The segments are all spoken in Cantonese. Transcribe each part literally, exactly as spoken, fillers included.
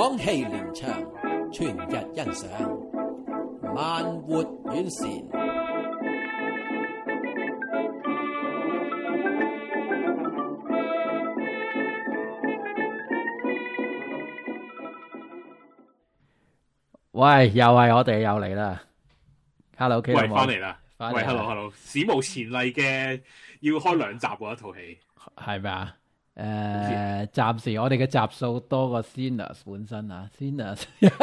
廣戲連場，全日欣賞，慢活遠線。 喂，又係我哋又嚟啦 ！Hello，K， 喂，翻嚟啦！ 翻嚟喂，Hello，Hello，史無前例嘅要開兩集喎，一套戲係咪啊？誒，暫時我哋嘅集數多過 Sinners 本身啊 ，Sinners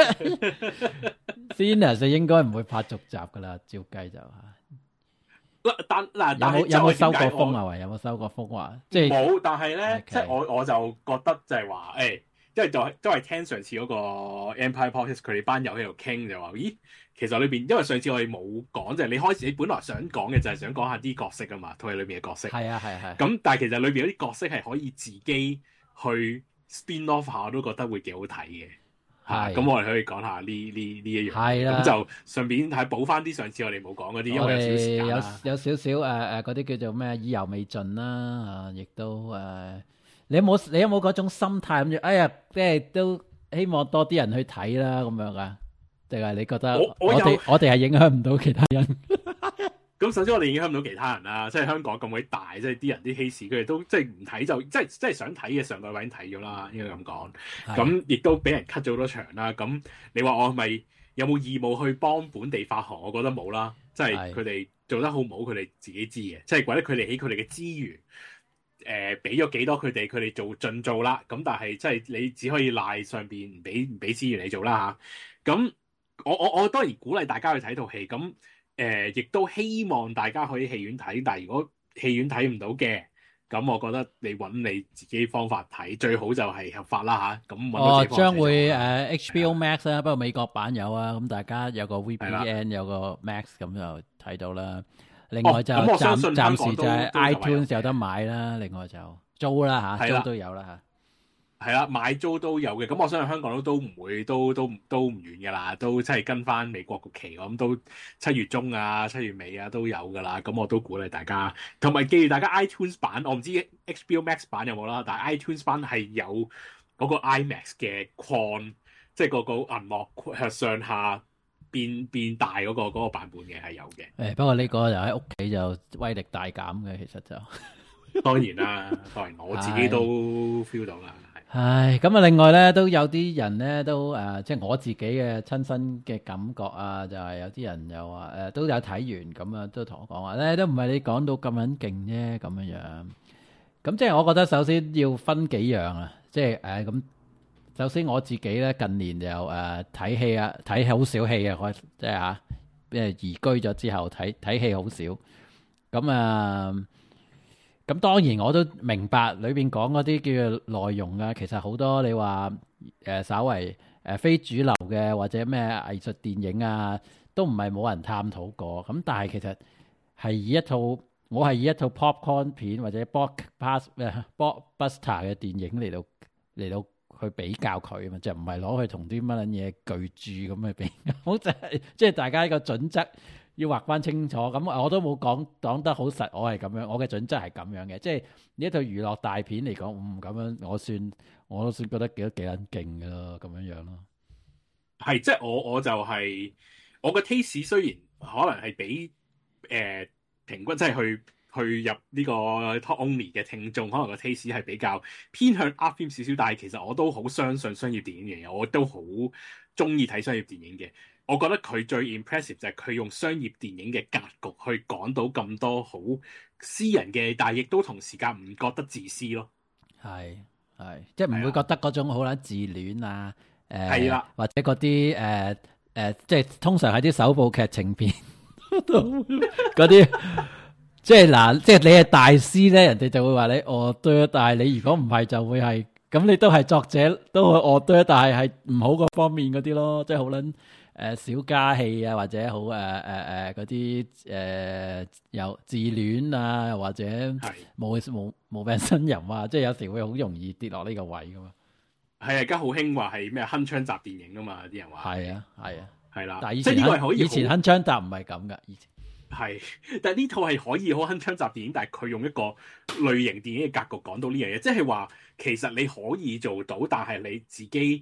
Sinners 應該唔會拍續集噶啦，照計就嚇。 但嗱， 有冇有冇收過風啊？喂，有冇收過風話？即係冇，但係咧，okay. 即係我我就覺得就係話誒。因為就係都係聽上次嗰個 Empire Podcast 佢哋班友喺度傾就話，咦，其實裏邊因為上次我哋冇講，就係、是、你開始你本來想講嘅就係想講下啲角色啊嘛，套戲裏邊嘅角色。係啊係係。咁但係其實裏邊有啲角色係可以自己去 spin off 下，我都覺得會幾好睇嘅。係。咁、啊、我哋可以講下呢呢呢一樣。係啦。咁就順便係補翻啲上次我哋冇講嗰啲，因為有少少時間啦。有有少少誒誒嗰啲叫做咩意猶未盡啦，啊，亦都誒。呃你有冇你有冇嗰種心態諗住？哎呀，即係都希望多啲人去睇啦，咁樣啊？定係你覺得我哋我哋係影響唔到其他人？咁首先我哋影響唔到其他人啦，即係香港咁鬼大，即係啲人啲稀事，佢哋都即係唔睇就即係即係想睇嘅上個位已經睇咗啦，應該咁講。咁亦都俾人 cut 咗好多場啦。咁你話我係咪有冇義務去幫本地發行？我覺得冇啦，即係佢哋做得好唔好，佢哋自己知嘅。即係或者佢哋起佢哋嘅資源。誒俾咗幾多佢哋，佢哋做盡做啦。咁但係即係你只可以賴上邊唔俾唔俾資源你做啦嚇。咁我我我當然鼓勵大家去睇套戲。咁誒亦都希望大家可以戲院睇。但係如果戲院睇唔到嘅，咁我覺得你揾你自己方法睇，最好就係合法啦嚇。咁哦，將會誒、uh, H B O Max 啦，不過美國版有啊。咁大家有個 V P N 有個 Max 咁就睇到啦。另外就暫、哦、暫時就係 iTunes 有得買啦，另外就租啦嚇，租都有啦嚇。係啦，買租都有嘅。咁我相信香港都都唔會，都都都唔遠㗎啦，都即係跟翻美國個期，咁都七月中啊、七月尾啊都有㗎啦。咁我都鼓勵大家，同埋記住大家 iTunes 版，我唔知 H B O Max 版有冇啦，但係 iTunes 版係有嗰個 IMAX 嘅框，即係個個銀幕向上下。變變大嗰、那個嗰、那個版本嘅係有嘅，誒、欸、不過呢個就喺屋企就威力大減嘅，其實就當然啦，當然我自己都 feel 到啦。係咁啊，另外咧都有啲人咧都誒、呃，即係我自己嘅親身嘅感覺啊，就係、是、有啲人又話誒、呃、都有睇完咁啊，都同我講話咧都唔係你講到咁撚勁啫咁樣樣。咁即係我覺得首先要分幾樣啊，即係誒咁。呃首先我自己咧近年就誒睇戲啊，睇好少戲啊，我即係嚇，因為移居咗之後睇睇戲好少。咁啊，咁當然我都明白裏邊講嗰啲叫做內容啊，其實好多你話誒稍為誒非主流嘅或者咩藝術電影啊，都唔係冇人探討過。咁但係其實係以一套我係以一套 popcorn 片或者 blockbuster 誒 blockbuster 嘅電影嚟到嚟到。去比較佢啊嘛，就唔係攞去同啲乜撚嘢巨著咁去比較，好就係即係大家個準則要劃翻清楚。咁我都冇講講得好實，我係咁樣，我嘅準則係咁樣嘅。即係呢一套娛樂大片嚟講，嗯咁樣我算我都算覺得幾多幾撚勁㗎咯，咁樣樣咯。係即係我我就係、是、我個 taste 雖然可能係比誒、呃、平均，即係去。去入呢個 talk only 嘅聽眾，可能個 taste 係比較偏向 art film 少少，但係其實我都好相信商業電影嘅嘢，我都好中意睇商業電影嘅。我覺得佢最 impressive 就係佢用商業電影嘅格局去講到咁多好私人嘅，但係亦都同時間唔覺得自私咯。係係，即係唔會覺得嗰種好撚自戀啊，誒係啦，或者嗰啲誒誒，即係通常係啲首部劇情片嗰啲。即係嗱，即係你係大師咧，人哋就會話你哦對，但係你如果唔係就會係，咁你都係作者，都會哦對，但係係唔好嗰方面嗰啲咯，即係好撚誒小家氣啊，或者好誒誒誒嗰啲誒有自戀啊，或者冇冇冇病呻吟啊，即係有時會好容易跌落呢個位噶嘛。係啊，而家好興話係咩鏗鏘集電影啊嘛，啲人話係啊係啊係啦，但係以前以前鏗鏘集唔係咁噶，以前。係，但係呢套係可以好鏗鏘集電影，但係佢用一個類型電影嘅格局講到呢樣嘢，即係話其實你可以做到，但係你自己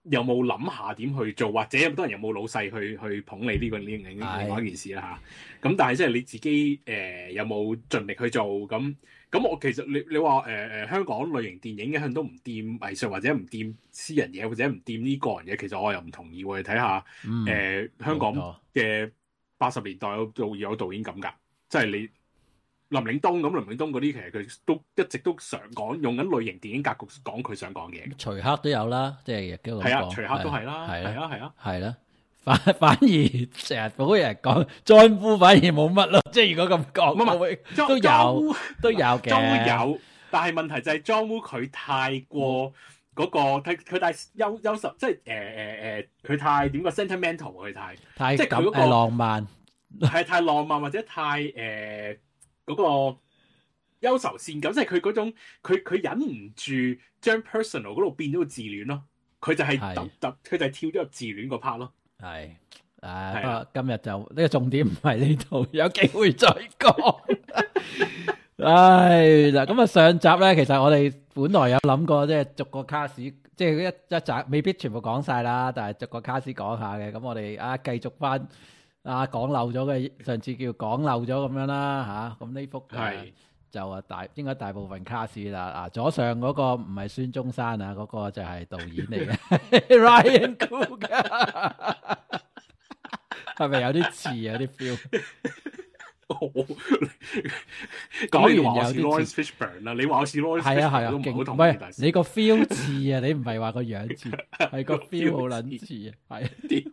有冇諗下點去做，或者有多人有冇老細去去捧你呢個呢另另外一件事啦嚇。咁但係即係你自己誒、呃、有冇盡力去做咁？咁我其實你你話誒誒香港類型電影一向都唔掂藝術或者唔掂私人嘢或者唔掂呢個人嘢，其實我又唔同意喎。你睇下誒香港嘅八十年代有導有導演咁㗎，即係你林嶺東咁，林嶺東嗰啲其實佢都一直都想講用緊類型電影格局講佢想講嘅嘢。 徐克都有啦，即係亦都係啊，徐克都係啦， 係啊係啊， 係啦。反反而成日好多人講 John Woo 反而冇乜咯，即係如果咁講，都有都有嘅。 John Woo 有，但係問題就係 John Woo 佢太過嗰個，佢佢太優優秀，即係誒誒誒，佢太點個 sentimental，佢太太即係佢嗰個浪漫， 係太浪漫或者太誒嗰個憂愁善感，即係佢嗰種佢佢忍唔住將 personal 嗰度變咗個自戀咯，佢就係突突，佢就係跳咗入自戀個 part 咯。 係，誒，不過今日就呢個重點唔係呢度，有機會再講。唉，嗱，咁啊上集咧，其實我哋本來有諗過，即係逐個卡士，即係一一集未必全部講晒啦，但係逐個卡士講下嘅。咁我哋啊繼續翻啊講漏咗嘅，上次叫講漏咗咁樣啦吓。咁呢幅係就啊大應該大部分卡士啦。啊左上嗰個唔係孫中山啊，嗰個就係導演嚟嘅 Ryan Coogler，係咪有啲似啊啲 feel？講完有啲 Lawrence Fishburne 啦，你話我似 Lawrence Fishburne 係啊係啊， 都唔係好同意。 唔係你個 feel 似啊，你唔係話個樣似，係個 feel 好撚似啊，係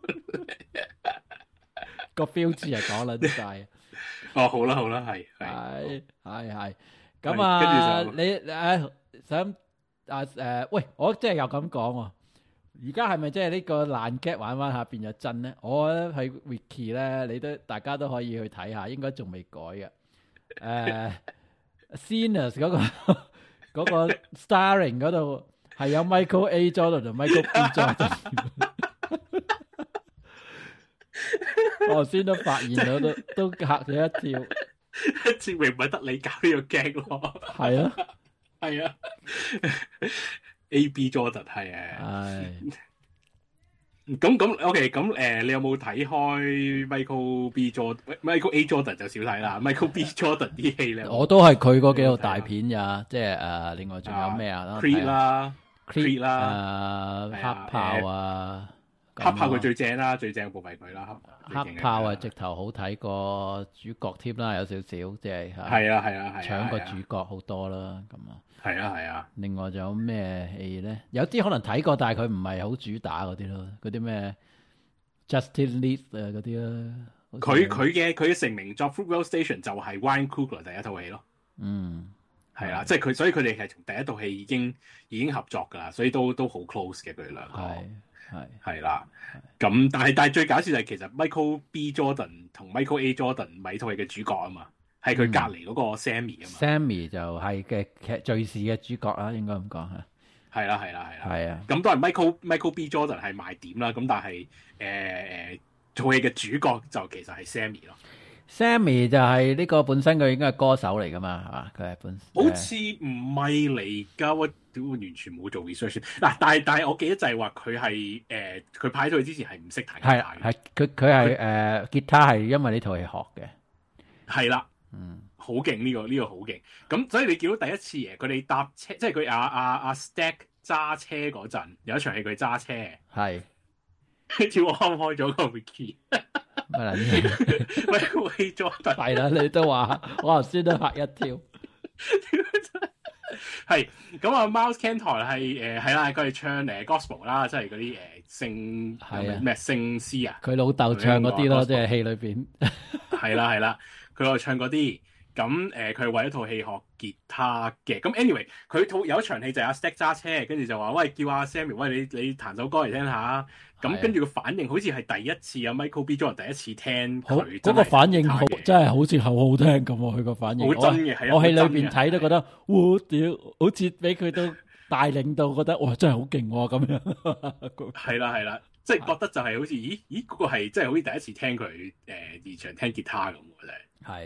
個 feel 似係講撚晒。 哦，好啦好啦，係係係係，咁啊，你誒想啊誒，喂，我真係又咁講喎。而家係咪即係呢個爛 gag 玩玩下變咗真咧？我覺得喺 Wiki 咧，你都大家都可以去睇下，應該仲未改嘅。誒 Sinners 嗰個嗰個 starring 嗰度係有 Michael A. Jordan 同 Michael B. Jordan。我先都發現到，都都嚇咗一跳。 證明唔係得你搞呢個 gag 咯。 係啊， 係啊。A B Jordan 係誒，咁咁 OK，咁誒，你有冇睇開 Michael B Jordan？Michael A Jordan 就少睇啦，Michael B Jordan 啲戲咧， 我都係佢嗰幾套大片咋，即係誒，另外仲有咩啊 ？Creed 啦 ，Creed 啦，誒，黑豹啊， 黑豹佢最正啦，最正部係佢啦， 黑豹啊，直頭好睇過主角添啦，有少少即係嚇， 係啊係啊係， 搶個主角好多啦，咁啊。 係啊係啊， 另外仲有咩戲咧？有啲可能睇過，但係佢唔係好主打嗰啲咯，嗰啲咩 Justice League 啊嗰啲啦。 佢佢嘅佢嘅成名作《Fruitvale Station》就係 Ryan Coogler 第一套戲咯。 嗯， 係啊，即係佢，所以佢哋係從第一套戲已經已經合作㗎啦，所以都都好 close 嘅佢哋兩個。 係係係啦，咁但係但係最搞笑就係其實 Michael B Jordan 同 Michael A Jordan 唔係套戲嘅主角啊嘛。係佢隔離嗰個 Sammy 啊嘛 ，Sammy 就係嘅劇敘事嘅主角啦，應該咁講嚇。 係啦係啦係啦。 係啊， 咁都係 Michael Michael B Jordan 係賣點啦，咁但係誒誒套戲嘅主角就其實係 Sammy 咯。 Sammy 就係呢個本身佢應該係歌手嚟噶嘛，係嘛？佢係本好似唔係嚟㗎，我屌完全冇做 research 嗱，但係但係我記得就係話佢係誒佢拍咗佢之前係唔識彈吉他嘅， 係佢佢係誒吉他係因為呢套戲學嘅， 係啦。 嗯， 好勁呢個呢、呢個好勁，咁所以你見到第一次嘅佢哋搭車，即係佢阿阿阿 Stack 揸車嗰陣，有一場戲佢揸車，係，跳我開開咗個 Wiki， 乜撚嘢？ 喂，Wait Jordan， 係啦，你都話，我頭先都嚇一跳。 係，咁啊 Mouse Cantor 係誒係啦，佢哋唱誒 Gospel 啦，即係嗰啲誒聖係咩聖詩啊， 佢老豆唱嗰啲咯，即係戲裏邊。 係啦係啦。佢喺度唱嗰啲，咁誒佢係為一套戲學吉他嘅。咁 anyway，佢套有一場戲就係阿 Stack 揸車，跟住就話喂，叫阿 Sammy，喂，你你彈首歌嚟聽下。咁跟住個反應好似係第一次啊 Michael B Jordan 第一次聽佢，嗰、 嗰個反應好真係好似好好聽咁喎。佢個反應好真嘅，係我喺裏邊睇都覺得，哇屌，好似俾佢都帶領到，覺得哇真係好勁喎咁樣。 係啦係啦。即係覺得就係好似，咦咦嗰、嗰個係即係好似第一次聽佢誒現場聽吉他咁喎，真係。 係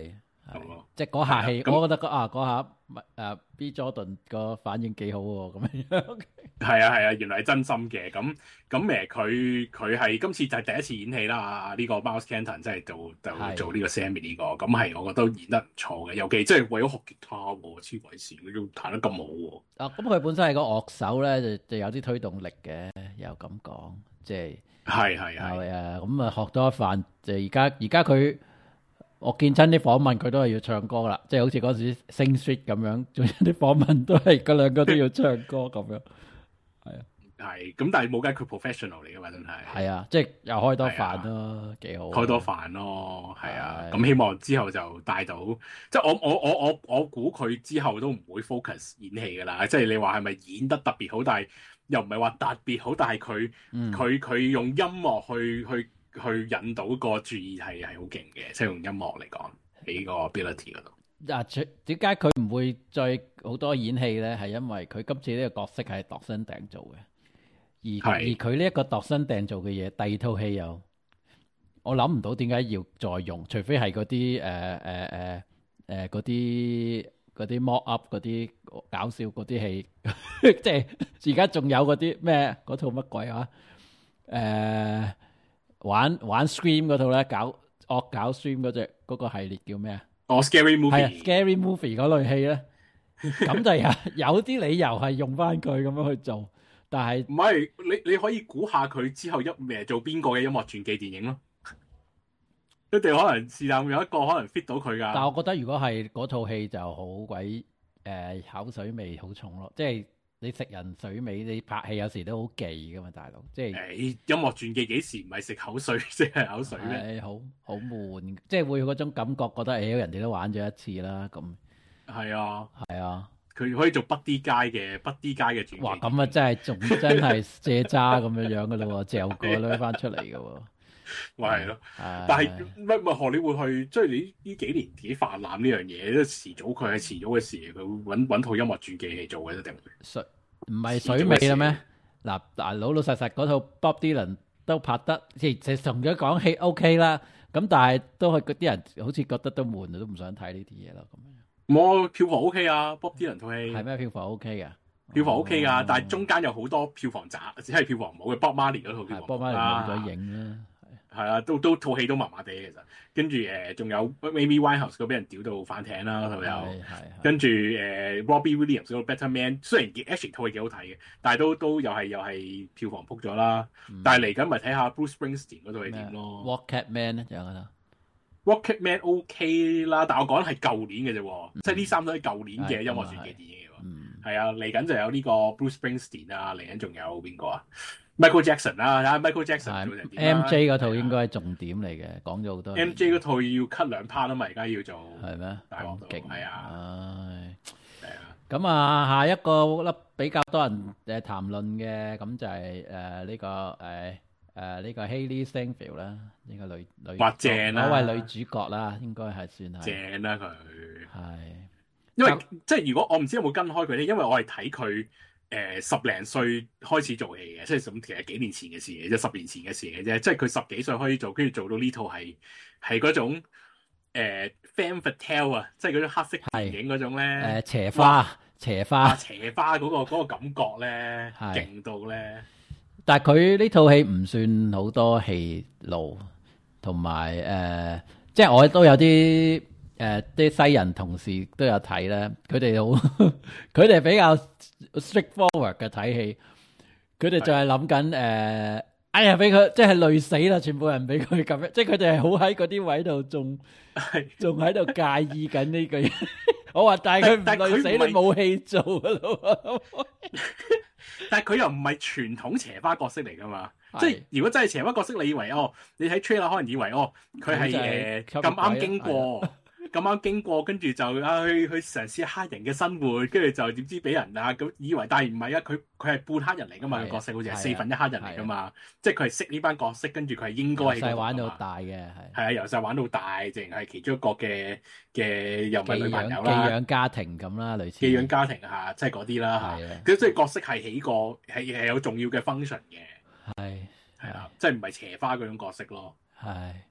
咁咯。 即係嗰下戲， 啊、 我覺得啊嗰下誒 B Jordan 個反應幾好喎，咁樣。 係啊係啊，原來係真心嘅。咁咁誒，佢佢係今次就係第一次演戲啦。啊、這、呢個 Miles Kenton 即係做就做呢個 Sammy 呢、這個，咁係我覺得都演得唔錯嘅。尤其即係為咗學吉他喎，黐鬼線，佢都彈得咁好喎。 啊，咁佢本身係個樂手咧，就就有啲推動力嘅，又咁講，即係係係係啊，咁啊學多一番。就而家而家佢。我見親啲訪問，佢都係要唱歌啦，即係好似嗰時 Sing Street 咁樣，仲有啲訪問都係嗰兩個都要唱歌咁樣。係啊， 係咁，但係冇計佢 professional 嚟㗎嘛，真係。係啊，即係又開多飯咯，幾好。開多飯咯，係啊。咁希望之後就帶到，即係我我我我我估佢之後都唔會 focus 演戲㗎啦。即係你話係咪演得特別好，但係又唔係話特別好，但係佢佢佢用音樂去去。去引到個注意係係好勁嘅，即係用音樂嚟講喺個 ability 嗰度。嗱， 點解佢唔會再好多演戲咧？係因為佢今次呢個角色係度身訂做嘅，而而佢呢一個度身訂做嘅嘢，第二套戲又我諗唔到點解要再用，除非係嗰啲誒誒誒誒嗰啲嗰啲 mock up 嗰啲搞笑嗰啲戲，即係而家仲有嗰啲咩嗰套乜鬼啊？誒、呃。玩玩 Scream 嗰套咧，搞惡搞 Scream 嗰隻嗰個系列叫咩啊？ 哦 ，Scary Movie 係啊 Scary Movie 嗰類戲咧，咁就有有啲理由係用翻佢咁樣去做，但係唔係你你可以估下佢之後一誒做邊個嘅音樂傳記電影咯？一定可能是但有一個可能 fit 到佢噶。 但係我覺得如果係嗰套戲就好鬼誒口水味好重咯，即係。你食人水味，你拍戲有時都好忌噶嘛，大佬。即係誒音樂傳記幾時唔係食口水，即係口水咩？ 好好悶，即係會有嗰種感覺，覺得誒人哋都玩咗一次啦，咁。係啊， 係啊， 佢可以做不啲街嘅不啲街嘅傳記。 哇，咁啊真係仲真係借渣咁樣樣噶咯喎，嚼過攞翻出嚟噶喎。 咪係咯，但係乜乜荷里活去，即係你呢幾年幾泛濫呢樣嘢，都遲早佢係遲早嘅事，佢會揾揾套音樂傳記嚟做嘅，一定會。水唔係水尾啦咩？嗱嗱老老實實嗰套 Bob Dylan 都拍得，即係同咗講戲 OK 啦。咁但係都係嗰啲人好似覺得都悶，都唔想睇呢啲嘢咯。咁樣我票房 OK 啊 ，Bob Dylan 套戲係咩票房 OK 噶？ 票房 OK 噶，哦、但係中間有好多票房渣，只係票房唔好嘅 Bob Marley 嗰套票房。 Bob Marley 冇咗影啦。 係啊，都都套戲都麻麻地其實，跟住誒仲有 Amy Winehouse 嗰俾人屌到反艇啦，係咪有？跟住誒、呃、Robbie Williams 嗰個 Better Man，雖然 actually 套戲幾好睇嘅，但係都都又係又係票房撲咗啦。嗯、但係嚟緊咪睇下 Bruce Springsteen 嗰套係點咯。 Rocket Man 咧，仲有啦。 Rocket Man OK 啦，但係我講係舊年嘅啫，嗯、即係呢三套係舊年嘅音樂傳記電影嘅喎。係啊，嚟緊就有呢個 Bruce Springsteen 啊，嚟緊仲有邊個啊？Michael Jackson 啦，睇下 Michael Jackson 做成點啦。 M J 嗰套應該係重點嚟嘅，講咗好多。 M J 嗰套要 cut 兩 part 啊嘛，而家要做。係咩？ 咁勁係啊。 唉， 係啊。 咁啊，下一個粒比較多人誒談論嘅，咁就係誒呢個誒誒呢個 Hailee Steinfeld 啦，呢個女女。 哇！正啦。 嗰位女主角啦，應該係算係。 正啦佢。 係。 因為即係如果我唔知有冇跟開佢咧，因為我係睇佢。誒、呃、十零歲開始做戲嘅，即係咁其實幾年前嘅事嘅，即係十年前嘅事嘅啫。即係佢十幾歲開始做，跟住做到呢套係係嗰種誒 femme fatale 啊，即係嗰種黑色電影嗰種咧。誒、 呃、邪花，邪花， 啊、邪花嗰、嗰個嗰個感覺咧，勁到咧。 但係佢呢套戲唔算好多戲路，同埋誒，即係我都有啲。誒啲、呃、西人同事都有睇咧，佢哋好，佢哋比較 straightforward 嘅睇戲，佢哋就係諗緊誒，哎呀俾佢即係累死啦，全部人俾佢咁樣，即係佢哋係好喺嗰啲位度，仲仲喺度介意緊呢句嘢。我話但係佢唔累死，你冇戲做噶咯。 但係佢又唔係傳統邪花角色嚟噶嘛，即係如果真係邪花角色，你以為哦，你睇 trailer 可能以為哦，佢係誒咁啱經過。咁啱經過，跟住就啊去去嘗試黑人嘅生活，跟住就點知俾人啊咁以為，但係唔係啊，佢佢係半黑人嚟噶嘛，個角色好似係四分一黑人嚟噶嘛，即係佢係識呢班角色，跟住佢係應該係由細玩到大嘅，係係啊，由細玩到大，淨係其中一個嘅嘅又唔係女朋友啦， 寄養家庭咁啦，類似寄養家庭嚇，即係嗰啲啦嚇，佢即係角色係起個係係有重要嘅 function 嘅， 係係啊，即係唔係邪花嗰種角色咯， 係。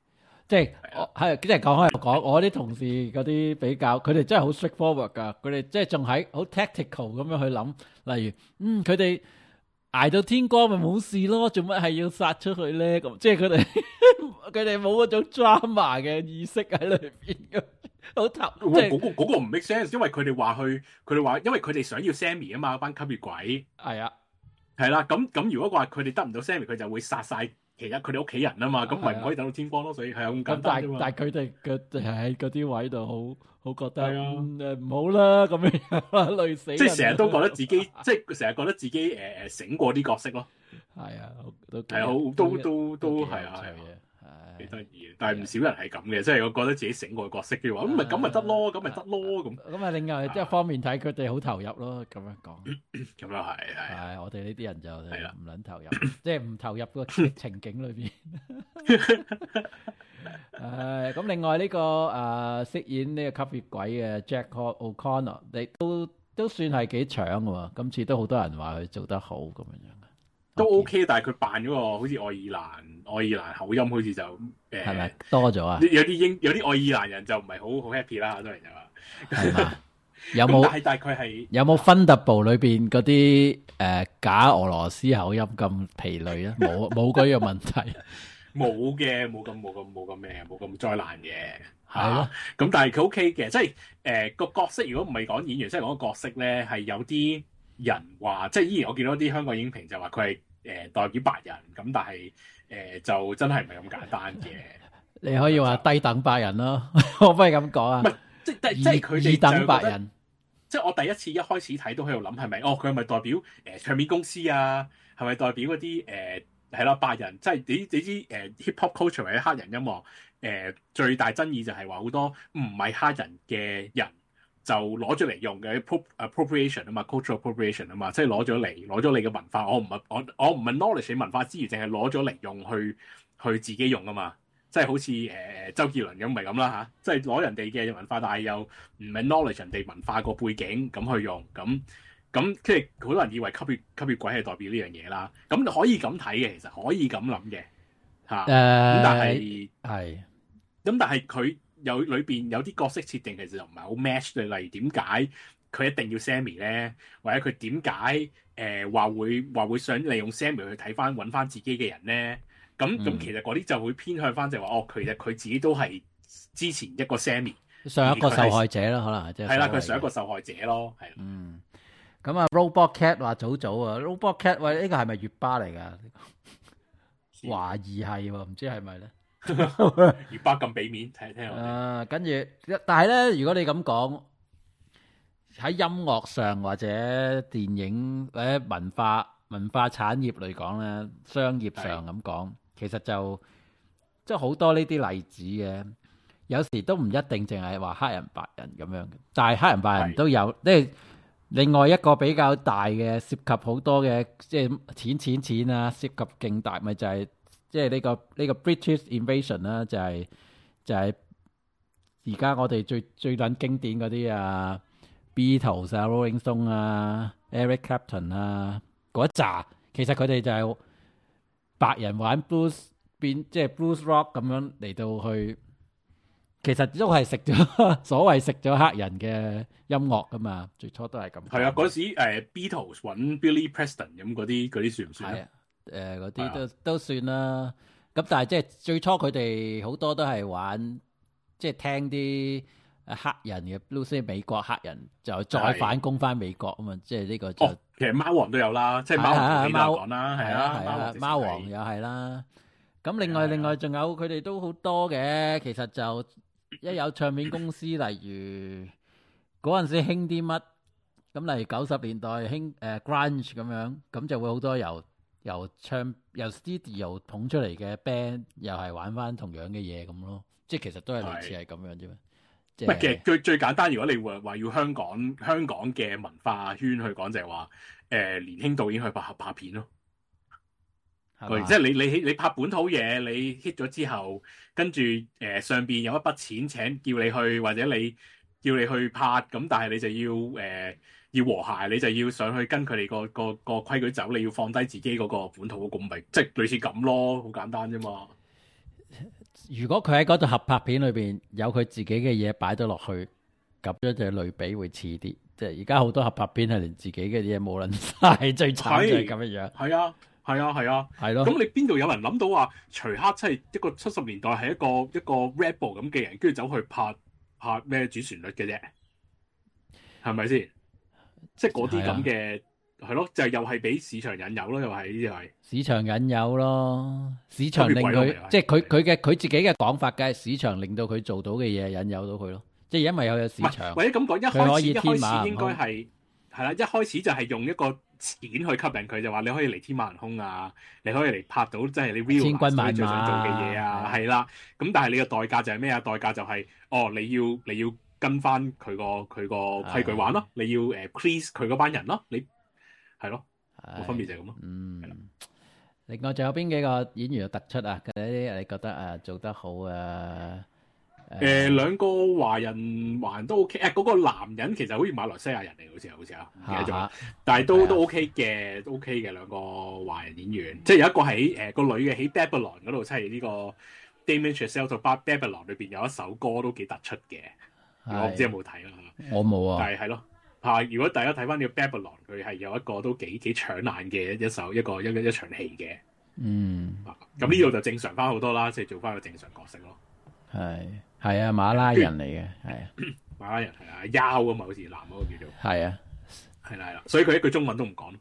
即係我係即係講開又講，我啲同事嗰啲比較，佢哋真係好 straightforward 㗎，佢哋即係仲喺好 tactical 咁樣去諗，例如嗯佢哋捱到天光咪冇事咯，做乜係要殺出去咧？咁即係佢哋佢哋冇嗰種 drama 嘅意識喺裏邊嘅，好頭即係嗰個嗰個唔 make sense，因為佢哋話去佢哋話，因為佢哋想要 Sammy 啊嘛，班吸血鬼係啊， 係啦，咁咁如果話佢哋得唔到 Sammy，佢就會殺晒其他佢哋屋企人啊嘛，咁咪唔可以等到天光咯，所以係咁簡單啫嘛。 但係佢哋佢哋喺嗰啲位度好好覺得係啊誒唔好啦咁樣累死人， 即係成日都覺得自己即係成日覺得自己誒誒醒過啲角色咯。 係啊，都係好都都都係啊，係幾得意嘅。但係唔少人係咁嘅，即係我覺得自己醒過角色嘅話，咁咪咁咪得咯，咁咪得咯咁。 咁啊，另外即係方面睇，佢哋好投入咯，咁樣講。 咁又係係。 係我哋呢啲人就係啦， 唔撚投入，即係唔投入個情景裏邊。誒，咁另外呢個誒飾演呢個吸血鬼嘅 Jack O'Connor，你都都算係幾搶嘅喎。今次都好多人話佢做得好咁樣樣。 都 OK，但係佢扮嗰個好似愛爾蘭愛爾蘭口音，好似就誒係咪多咗啊？ 有啲英有啲愛爾蘭人就唔係好好 happy 啦，當然就話係嘛？有冇？ 但係但係佢係有冇分特部裏邊嗰啲誒假俄羅斯口音咁疲累啊？冇冇嗰個問題？ 冇嘅，冇咁冇咁冇咁咩，冇咁災難嘅係咯。 咁但係佢 OK 嘅，即係誒個角色如果唔係講演員，即係講個角色咧，係有啲人話，即係依然我見到啲香港影評就話佢係誒代表白人，咁但係誒、呃、就真係唔係咁簡單嘅。 你可以話低等白人咯，可唔可以咁講啊？ 唔係即係即係佢哋二等白人。 即係我第一次一開始睇都喺度諗係咪哦佢係咪代表誒、呃、唱片公司啊？係咪代表嗰啲誒係啦白人？即係你你知誒、呃、hip hop culture 或者黑人音樂誒、呃、最大爭議就係話好多唔係黑人嘅人就攞咗嚟用嘅 appropriation 啊嘛 cultural appropriation 啊嘛，即係攞咗嚟攞咗你嘅文化，我唔係我我唔係 knowledge 你文化之餘，淨係攞咗嚟用去去自己用啊嘛。即係好似誒、呃、周杰倫咁，唔係咁啦嚇，即係攞人哋嘅文化，但係又唔係 knowledge 人哋文化個背景咁去用，咁咁即係好多人以為吸血吸血鬼係代表呢樣嘢啦，咁可以咁睇嘅，其實可以咁諗嘅嚇。咁、呃、但係係，咁但係佢有裏邊有啲角色設定其實就唔係好 match 嘅，例如點解佢一定要 Sammy 咧，或者佢點解誒話會話會想利用 Sammy 去睇翻揾翻自己嘅人咧？咁咁、嗯、其實嗰啲就會偏向翻就係話哦，其實佢自己都係之前一個 Sammy 上一個受害者啦，可能即係係啦，佢上一個受害者咯，係。 嗯，咁啊，Robot Cat 話早早啊，Robot Cat 喂，呢個係咪月巴嚟㗎？懷疑係喎，唔知係咪咧？ 月巴咁俾面聽聽我。 啊，跟住，但係咧，如果你咁講喺音樂上或者電影或者文化文化產業嚟講咧，商業上咁講。其實就即係好多呢啲例子嘅，有時都唔一定淨係話黑人白人咁樣嘅，但係黑人白人都有。即係另外一個比較大嘅，涉及好多嘅，即係錢錢錢啊，涉及勁大，咪就係即係呢個呢個 British Invasion 啦，就係就係而家我哋最最撚經典嗰啲啊 Beatles 啊 Rolling Stone 啊 Eric Clapton 啊嗰一紮，其實佢哋就係白人玩 blues 變即係 blues rock 咁樣嚟到去，其實都係食咗所謂食咗黑人嘅音樂噶嘛，最初都係咁。 係啊，嗰時誒、呃、Beatles 揾 Billy Preston 咁嗰啲嗰啲算唔算啊？ 誒嗰啲都都算啦。咁但係即係最初佢哋好多都係玩即係聽啲黑人嘅 blues， 美國黑人就再反攻翻美國啊嘛，即係呢個就。哦其實貓王都有啦，即係貓王你講啦，係啊， 係啊，貓王又係啦。咁另外另外仲有佢哋都好多嘅，其實就一有唱片公司，例如嗰陣時興啲乜，咁例如九十年代興誒 grunge 咁樣，咁就會好多由由唱由 studio 捧出嚟嘅 band，又係玩翻同樣嘅嘢咁咯。即係其實都係類似係咁樣啫嘛。 唔係，其實最最簡單，如果你話話要香港香港嘅文化圈去講，就係話誒年輕導演去拍拍片咯。即係你你你拍本土嘢，你 hit 咗之後，跟住誒、呃、上邊有一筆錢請叫你去，或者你叫你去拍，咁但係你就要誒、呃、要和諧，你就要上去跟佢哋個個個規矩走，你要放低自己嗰個本土嗰個，咪即係類似咁咯，好簡單啫嘛。 如果佢喺嗰度合拍片裏邊有佢自己嘅嘢擺咗落去，咁樣就類比會似啲。即係而家好多合拍片係連自己嘅嘢冇撚晒，最慘就係咁樣樣。 係啊，係啊，係啊， 係咯。 咁你邊度有人諗到話徐克真係一個七十年代係一個一個 rebel 咁嘅人，跟住走去拍拍咩主旋律嘅啫？係咪先？即係嗰啲咁嘅係咯，就係又係俾市場引誘咯，又係呢啲係市場引誘咯，市場令佢即係佢佢嘅佢自己嘅講法，梗係市場令到佢做到嘅嘢引誘到佢咯。即係因為有個市場， 或者咁講，一開始一開始應該係係啦，一開始就係用一個錢去吸引佢，就話你可以嚟天馬行空啊，你可以嚟拍到即係你 real 千軍萬馬最想做嘅嘢啊，係啦。咁但係你嘅代價就係咩啊？代價就係、是、哦，你要你要跟翻佢個佢個規矩玩咯，你要誒、uh, please 佢嗰班人咯，你係咯，冇分別就係咁咯。 嗯，另外仲有邊幾個演員有突出啊？嗰啲你覺得啊做得好啊？ 誒、呃、兩個華人華人都 OK，誒、啊、嗰、那個男人其實好似馬來西亞人嚟，好似好似啊，唔記得咗，但係都都 OK 嘅，都 OK 嘅兩個華人演員，即係有一個喺誒、呃、個女嘅喺 Babylon 嗰度，即係呢個 Damien Chazelle 同 Babylon 裏邊有一首歌都幾突出嘅，我唔知有冇睇啦， 我冇啊， 但係係咯嚇，如果大家睇翻呢個 Babylon，佢係有一個都幾幾搶眼嘅一首一個一個一場戲嘅， 嗯， 咁呢度就正常翻好多啦，即係做翻個正常角色咯， 係。係啊，馬拉人嚟嘅，係啊， 馬拉人係啊，優啊嘛，好似男嗰個叫做， 係啊， 係啦係啦，所以佢一句中文都唔講。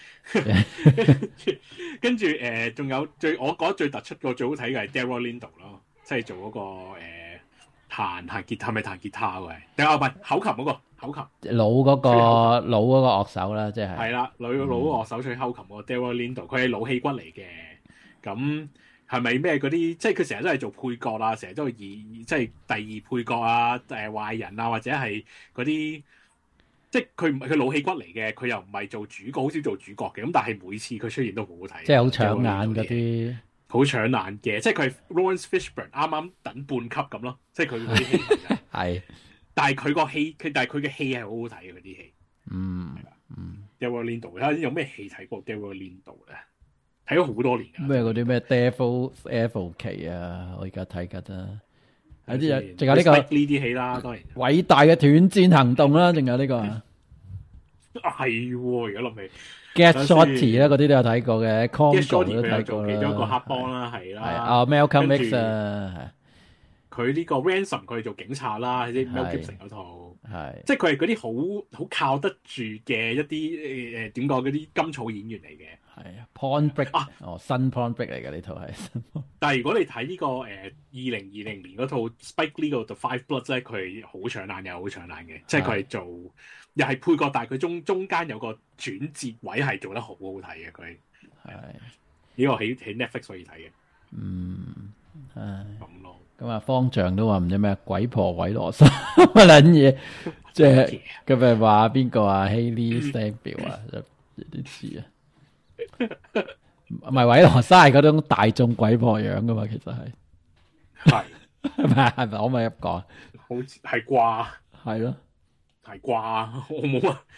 跟住誒，仲、呃、有最我覺得最突出個最好睇嘅係 Delroy Lindo 咯，即係做嗰、那個誒、呃、彈彈吉他，係咪彈吉他嘅？定係唔係口琴嗰、那個口琴？老嗰、 那個老嗰個樂手啦，即係係啦， 老老嗰個樂手吹口琴嗰個 Delroy Lindo，佢係老戲骨嚟嘅，咁。係咪咩嗰啲？即係佢成日都係做配角啊，成日都係二即係第二配角啊，誒、呃、壞人啊，或者係嗰啲，即係佢唔係佢老戲骨嚟嘅，佢又唔係做主角，好少做主角嘅。咁但係每次佢出現都好好睇， 即係好搶眼嗰啲， 好搶眼嘅。即係佢係 Lawrence Fishburne 啱啱等半級咁咯，即係佢嗰啲戲係。但係佢個戲，佢但係佢嘅戲係好好睇嘅嗰啲戲。嗯嗯 Delroy Lindo 睇下有咩戲睇過 Delroy Lindo 咧？睇咗好多年㗎，咩嗰啲咩 Devil Advocate 啊，我而家睇緊啦。有啲有，仲有呢個呢啲戲啦，當然偉大嘅斷戰行動啦，仲有呢個係喎。而家諗起 Get Shorty 啦，嗰啲都有睇過嘅。 Get Shorty 都睇過啦，其中一個黑幫啦，係啦。 啊 Malcolm X 啊， 佢呢個 Ransom 佢係做警察啦，喺啲 Mel Gibson 嗰套， 係即係佢係嗰啲好好靠得住嘅一啲誒誒點講嗰啲甘草演員嚟嘅。 係啊 Point Break 啊，哦新 Point Break 嚟嘅呢套係。 但係如果你睇呢、這個誒二零二零年嗰套 Spike Lee 嗰度 The Five Bloods 咧，佢係好搶眼又好搶眼嘅，即係佢係做又係配角，但係佢中中間有個轉折位係做得好好睇嘅。佢係呢個喺喺 Netflix 可以睇嘅。嗯，唉咁咯。咁啊，方丈都話唔知咩鬼婆韋羅莎乜撚嘢，即係佢咪話邊個啊 Hailey Steinfeld 啊，有啲似啊。唔係韋羅莎係嗰種大眾鬼婆樣噶嘛，其實係係係咪係咪可唔可以咁講？ 好似係啩， 係咯， 係啩，我冇啊。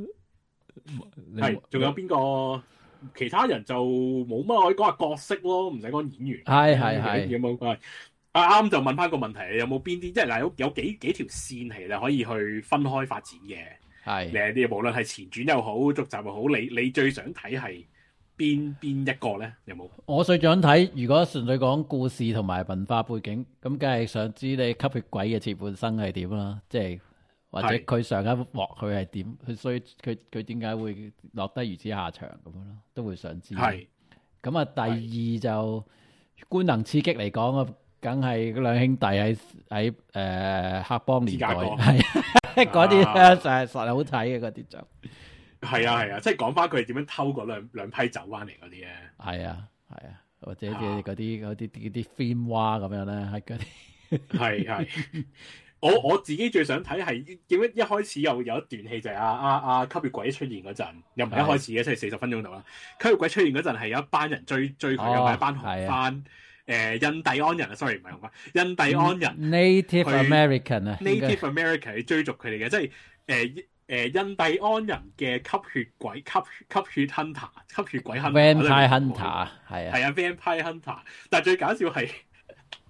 係仲有邊個？其他人就冇乜可以講下角色咯，唔使講演員。 係係係有冇係啊？啱就問翻個問題，有冇邊啲？即係嗱，有有幾幾條線係你可以去分開發展嘅。係誒，你無論係前傳又好，續集又好，你你最想睇係邊邊一個咧？有冇？我最想睇，如果純粹講故事同埋文化背景，咁梗係想知你吸血鬼嘅前半生係點啦，即係或者佢上一鑊佢係點，佢所以佢佢點解會落得如此下場咁樣咯，都會想知。係咁啊，第二就官能刺激嚟講啊，梗係嗰兩兄弟喺喺誒黑幫年代係。嗰啲咧就係實係好睇嘅，嗰啲就係啊係啊，即係講翻佢哋點樣偷嗰兩兩批酒翻嚟嗰啲咧， 係啊係啊，或者啲嗰啲嗰啲啲啲 film 蛙咁樣咧，係嗰啲係係。我我自己最想睇係點樣一開始又有一段戲就係阿阿阿吸血鬼出現嗰陣，又唔係一開始嘅，即係四十分鐘度啦。吸血鬼出現嗰陣係有一班人追追佢，有、哦、一班紅番。誒、呃、印第安人啊 ，sorry 唔係紅番，印第安人 Native American 啊 ，Native American 去追逐佢哋嘅，即係誒誒印第安人嘅吸血鬼、吸吸血 hunter、吸血鬼 hunter，Vampire hunter 係啊， 係啊 Vampire hunter，但係最搞笑係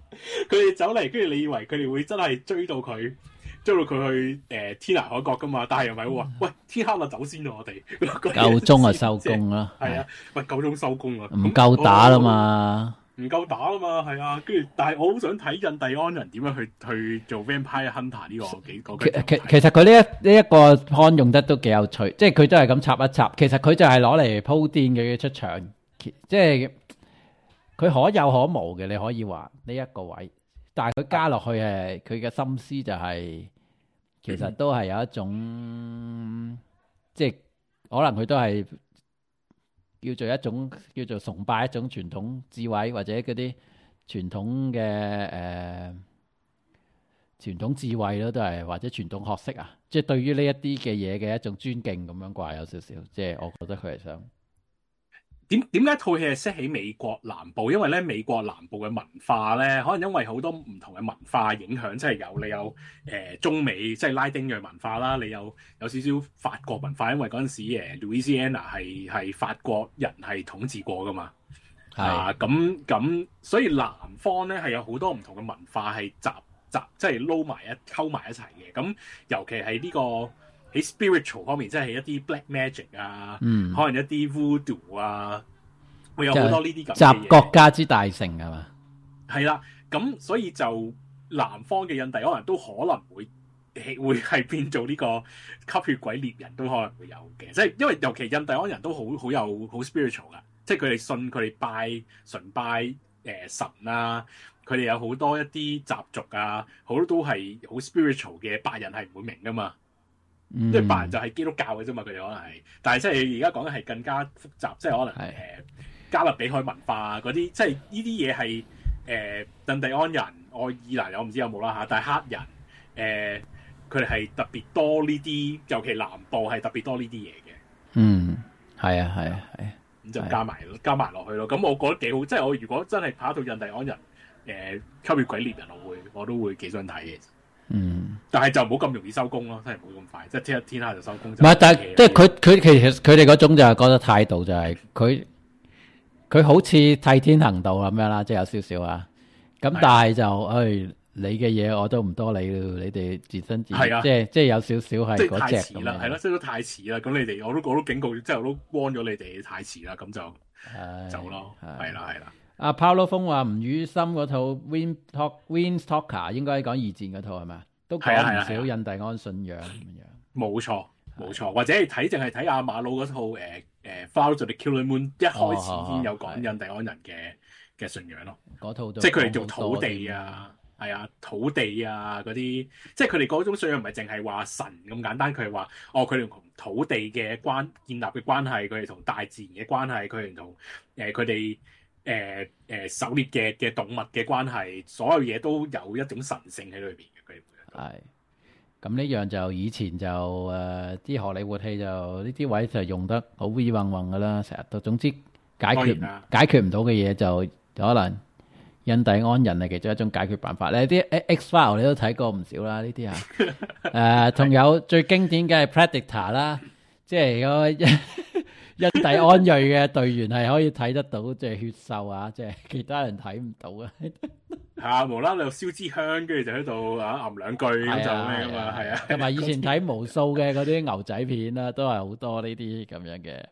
佢哋走嚟，跟住你以為佢哋會真係追到佢，追到佢去誒、呃、天涯海角噶嘛？但係又唔係喎，喂，天黑啦，走先啦，我哋夠鐘啊收工啦， 係啊，喂，夠鐘收工啦， 唔夠打啦嘛， 唔夠打啦嘛，係啊，跟住但係我好想睇印第安人點樣去去做 Vampire Hunter 呢、這個幾個。其其其實佢呢一呢一個 point 用得都幾有趣，即係佢都係咁插一插，其實佢就係攞嚟鋪墊嘅出場，即係佢可有可無嘅，你可以話呢一個位。但係佢加落去係佢嘅心思就係、是，其實都係有一種，嗯、即係可能佢都係叫做一種叫做崇拜一種傳統智慧或者嗰啲傳統嘅誒傳統智慧咯，都係或者傳統學識啊，即係對於呢一啲嘅嘢嘅一種尊敬咁樣啩，有少少，即係我覺得佢係想。 點點解套戲係 set 喺美國南部？因為咧美國南部嘅文化咧，可能因為好多唔同嘅文化影響，即係有你有誒、呃、中美即係拉丁裔文化啦，你有有少少法國文化，因為嗰陣時誒 Louisiana 係係法國人係統治過噶嘛。係啊，咁咁，所以南方咧係有好多唔同嘅文化係集集即係撈埋一溝埋一齊嘅。咁尤其係呢、這個。喺 spiritual 方面，即係一啲 black magic 啊，嗯、可能一啲 voodoo 啊，會有好多呢啲咁嘅嘢。集國家之大成係嘛？ 係啦，咁所以就南方嘅印第安人都可能會會係變做呢個吸血鬼獵人，都可能會有嘅。即係因為尤其印第安人都好好有好 spiritual 噶，即係佢哋信佢哋拜崇拜誒、呃、神啊，佢哋有好多一啲習俗啊，好多都係好 spiritual 嘅，白人係唔會明噶嘛。因為白人就係基督教嘅啫嘛，佢哋可能係，但係即係而家講緊係更加複雜，即係可能誒、呃、加勒比海文化嗰啲，即係呢啲嘢係誒印第安人、愛爾蘭我唔知有冇啦嚇，但係黑人誒佢哋係特別多呢啲，尤其南部係特別多呢啲嘢嘅。嗯， 係啊，係啊，係啊， 咁就加埋加埋落去咯。咁我覺得幾好，即係我如果真係拍一套印第安人誒、呃、吸血鬼獵人，我會我都會幾想睇嘅。 嗯， 但係就唔好咁容易收工咯，真係唔好咁快，即係天一天黑就收工。唔係，但係即係佢佢其實佢哋嗰種就係覺得態度就係佢佢好似替天行道咁樣啦，即係有少少啊。咁但係就誒、哎，你嘅嘢我都唔多理咯，你哋自身自係啊，即係即係有少少係嗰隻咁樣。 係咯，即係都太遲啦。咁你哋我都我都警告，即係我都 warn 咗你哋太遲啦。咁就走咯，係啦係啦。 阿 Paulo 風話吳宇森嗰套 Wind Talk Wind Talker 應該講二戰嗰套係咪？都講唔少印第安信仰咁樣。 冇錯冇錯，或者係睇淨係睇阿馬魯嗰套誒誒 Flight of the Killer Moon， 一開始已經有講印第安人嘅嘅信仰咯。 嗰套即係佢哋做土地啊，係啊土地啊嗰啲，即係佢哋嗰種信仰唔係淨係話神咁簡單，佢係話哦佢哋同土地嘅關建立嘅關係，佢哋同大自然嘅關係，佢哋同誒佢哋。誒誒狩獵嘅嘅動物嘅關係，所有嘢都有一種神性喺裏邊嘅。佢哋係咁呢樣就以前就誒啲、呃、荷里活戲就呢啲位就用得好 V 混混噶啦，成日都總之解決解決唔到嘅嘢就可能印第安人係其中一種解決辦法咧。啲 X File 你都睇過唔少啦，呢啲啊誒，仲有最經典嘅係 Predator 啦，即係嗰印第安裔嘅隊員係可以睇得到，即係血秀啊！即係其他人睇唔到啊！ 係啊，無啦啦又燒支香，跟住就喺度啊吟兩句咁就咩啊嘛，係啊！ 同埋以前睇無數嘅嗰啲牛仔片啦，都係好多呢啲咁樣嘅誒誒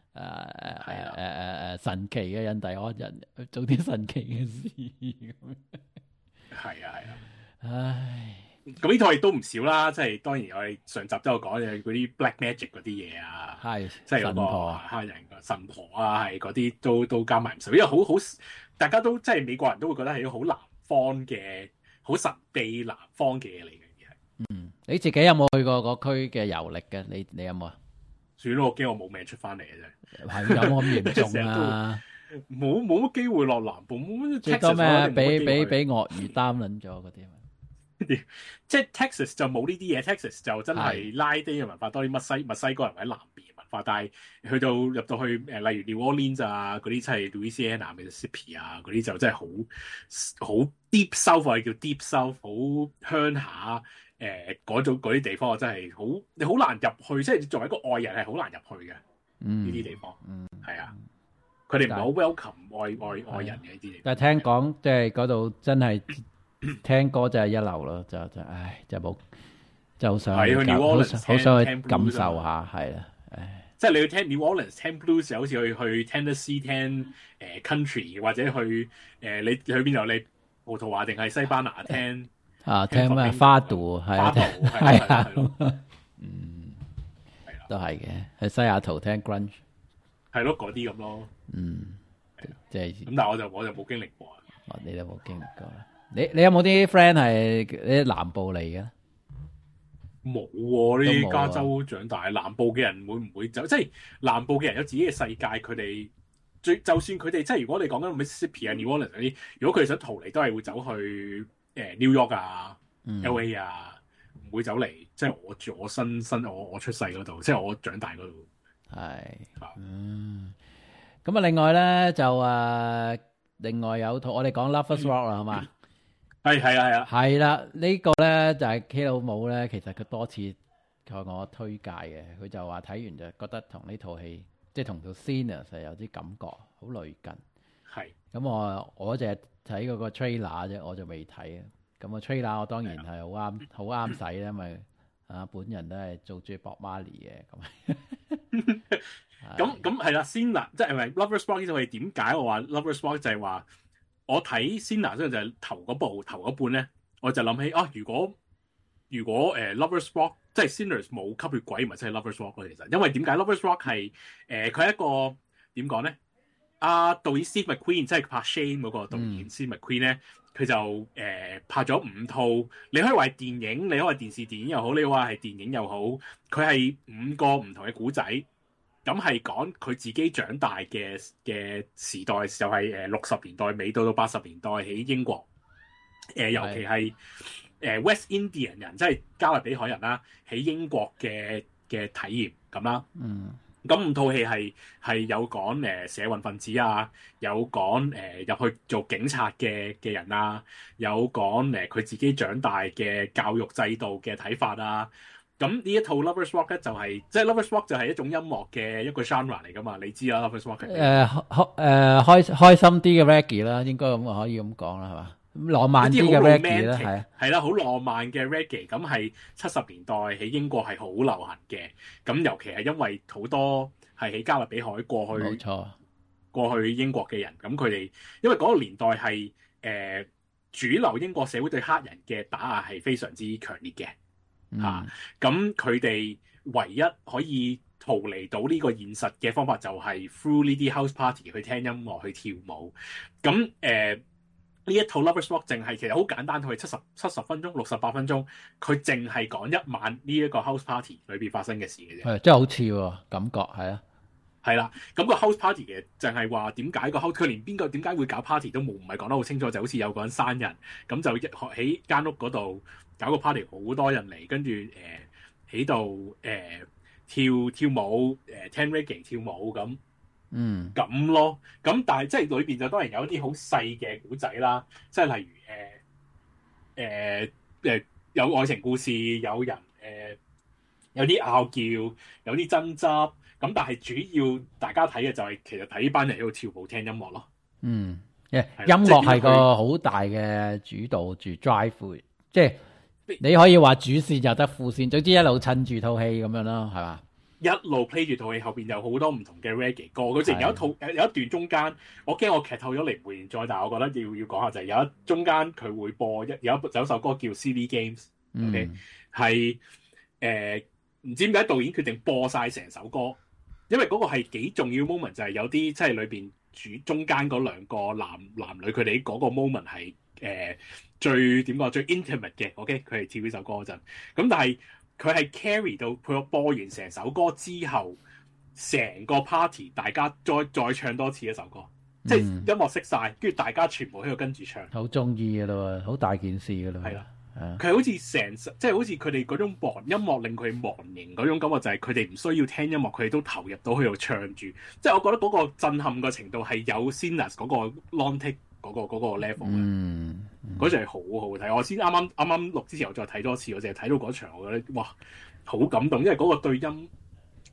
誒誒神奇嘅印第安人做啲神奇嘅事咁。 係啊係啊， 唉。 咁呢套亦都唔少啦，即係當然我哋上集都有講嘅嗰啲 black magic 嗰啲嘢啊，係即係嗰個黑人個神婆啊，係嗰啲都都加埋唔少，因為好好大家都即係美國人都會覺得係一個好南方嘅好神秘南方嘅嘢嚟嘅嘢。嗯， 你自己有冇去過嗰區嘅遊歷嘅？你你有冇啊？ 算咯，我驚我冇命出翻嚟嘅啫。 係有冇咁嚴重啊？ 冇冇乜機會落南部，冇乜最多咩？俾俾俾鱷魚擔撚咗嗰啲。 即係 Texas 就冇呢啲嘢 ，Texas 就真係拉丁嘅文化多啲，墨西墨西哥人或者南邊嘅文化，但係去到入到去誒、呃，例如 New Orleans 啊，嗰啲即係 Louisiana、Mississippi 啊，嗰啲就真係好好 deep south 或者叫 deep south，好鄉下誒嗰種嗰啲地方，真係好你好難入去，即係作為一個外人係好難入去嘅呢啲地方，嗯，係啊。 佢哋唔係好 welcome 外外外人嘅呢啲嘢。 但係聽講即係嗰度真係聽歌真係一流咯，就就唉就冇就好想係去 New 好 Orleans 好想去聽感 blues 受啊下，係啦，唉。 即係你去聽 New Orleans 聽 blues 就好似去去 Tennessee 聽誒、呃、country 或者去誒、呃、你去邊度？你葡萄牙定係西班牙聽啊？聽咩花度係啊？係啊，嗯，都係嘅。喺西雅圖聽 grunge 係咯，嗰啲咁咯。 嗯，即係咁，但係我就我就冇經歷過。 哦，你都冇經歷過啦。你你有冇啲 friend 係啲南部嚟嘅？ 冇喎，呢啲加州長大，南部嘅人會唔會走？即係南部嘅人有自己嘅世界，佢哋最就算佢哋即係如果你講緊 Mississippi 啊、New Orleans 嗰啲，如果佢哋想逃離，都係會走去誒、呃、New York 啊、 嗯、 L A 啊，唔會走嚟即係我住我新新我我出世嗰度，即係我長大嗰度。 係，嗯，咁啊，另外咧就誒、呃，另外有套我哋講 Lovers Rock 啦，好嘛？ 係係啊係啊， 係啦，這個、呢個咧就係、是、K 老母咧，其實佢多次向我推介嘅，佢就話睇完就覺得同呢套戲，即係同套 Sinners 係有啲感覺，好類近。 係。 咁我我就係睇嗰個 trailer 啫，我就未睇啊。咁個 trailer 我當然係好啱，好啱使啦，因為啊本人都係做住 Bob Marley 嘅咁。 咁咁係啦 Sinners 即係咪 Lovers Rock 呢套戲點解我話 Lovers Rock 就係話？我睇 Sinners 就係頭嗰部頭嗰半咧，我就諗起啊，如果如果誒、呃、Lovers Rock 即係 Sinners 冇吸血鬼，咪即係 Lovers Rock 咯。其實因為點解 Lovers Rock 係誒佢係一個點講咧？阿、啊、導演 Steve McQueen 即係拍 Shame 嗰個導演、嗯、Steve McQueen 咧，佢就誒、呃、拍咗五套，你可以話係電影，你可以話電視電影又好，你可以話係電影又好，佢係五個唔同嘅古仔。咁係講佢自己長大嘅嘅時代，就係誒六十年代尾到到八十年代喺英國，誒、呃、尤其係誒、呃、West Indian 人，即係加勒比海人啦，喺英國嘅嘅體驗咁啦。 嗯， 咁五套戲係係有講誒社運分子啊，有講誒入去做警察嘅嘅人啊，有講誒佢自己長大嘅教育制度嘅睇法啊。咁呢一套 Lovers Rock 咧就係、是，即係 Lovers Rock 就係一種音樂嘅一個 genre 嚟噶嘛，你知啦 Lovers Rock 係。誒、 呃，開誒開開心啲嘅 reggae 啦，應該咁可以咁講啦，係嘛？浪漫啲嘅 reggae 啦，係啊， 係啦，好浪漫嘅 reggae，咁係七十年代喺英國係好流行嘅，咁尤其係因為好多係喺加勒比海過去， 冇錯，過去英國嘅人，咁佢哋因為嗰個年代係誒、呃、主流英國社會對黑人嘅打壓係非常之強烈嘅。嚇、嗯！咁佢哋唯一可以逃離到呢個現實嘅方法就係 through 呢啲 house party 去聽音樂去跳舞。咁誒呢一套 Lovers Rock 淨係其實好簡單，佢係七十七十分鐘、六十八分鐘，佢淨係講一晚呢一個 house party 裏邊發生嘅事嘅啫。 係，真係好似喎，感覺係啊， 係啦。咁、那個 house party 嘅淨係話點解個 house 佢連邊個點解會搞 party 都冇，唔係講得好清楚，就好似有個人生日，咁就喺間屋嗰度搞個 party，好多人嚟，跟住誒喺度誒跳跳舞，誒、呃、聽 reggae 跳舞咁，嗯咁咯。咁但係即係裏邊就當然有一啲好細嘅古仔啦，即係例如誒誒誒有愛情故事，有人誒、呃、有啲拗撬，有啲爭執。咁但係主要大家睇嘅就係、是、其實睇呢班人喺度跳舞聽音樂咯。嗯，音樂係個好大嘅主導住 drive， 即係。你可以話主線就得副線，總之一路襯住套戲咁樣咯，係嘛？一路 play 住套戲，後邊有好多唔同嘅 reggae 歌。佢淨有一套有一段中間，我驚我劇透咗嚟唔會連載，但係我覺得要要講下就係有一中間佢會播一有一有一首歌叫 Silly Games，OK 係誒唔知點解導演決定播晒成首歌，因為嗰個係幾重要 moment， 就係有啲即係裏邊主中間嗰兩個男男女佢哋嗰個 moment 係誒。呃最點講最 intimate 嘅 ，OK，佢係跳呢首歌嗰陣，咁但係佢係 carry 到佢播完成首歌之後，成個 party 大家再再唱多次一首歌，嗯、即係音樂熄晒，跟住大家全部喺度跟住唱，好中意噶啦，好大件事噶啦，係啦，佢好似成即係好似佢哋嗰種忘音樂令佢忘形嗰種感覺，就係佢哋唔需要聽音樂，佢哋都投入到喺度唱住，即係我覺得嗰個震撼嘅程度係有 Sinners 嗰個 long take。嗰、那個嗰、那個 level 嘅，嗰場係好好睇。我先啱啱啱啱錄之前，我再睇多次，我淨係睇到嗰場，我覺得哇，好感動，因為嗰個對音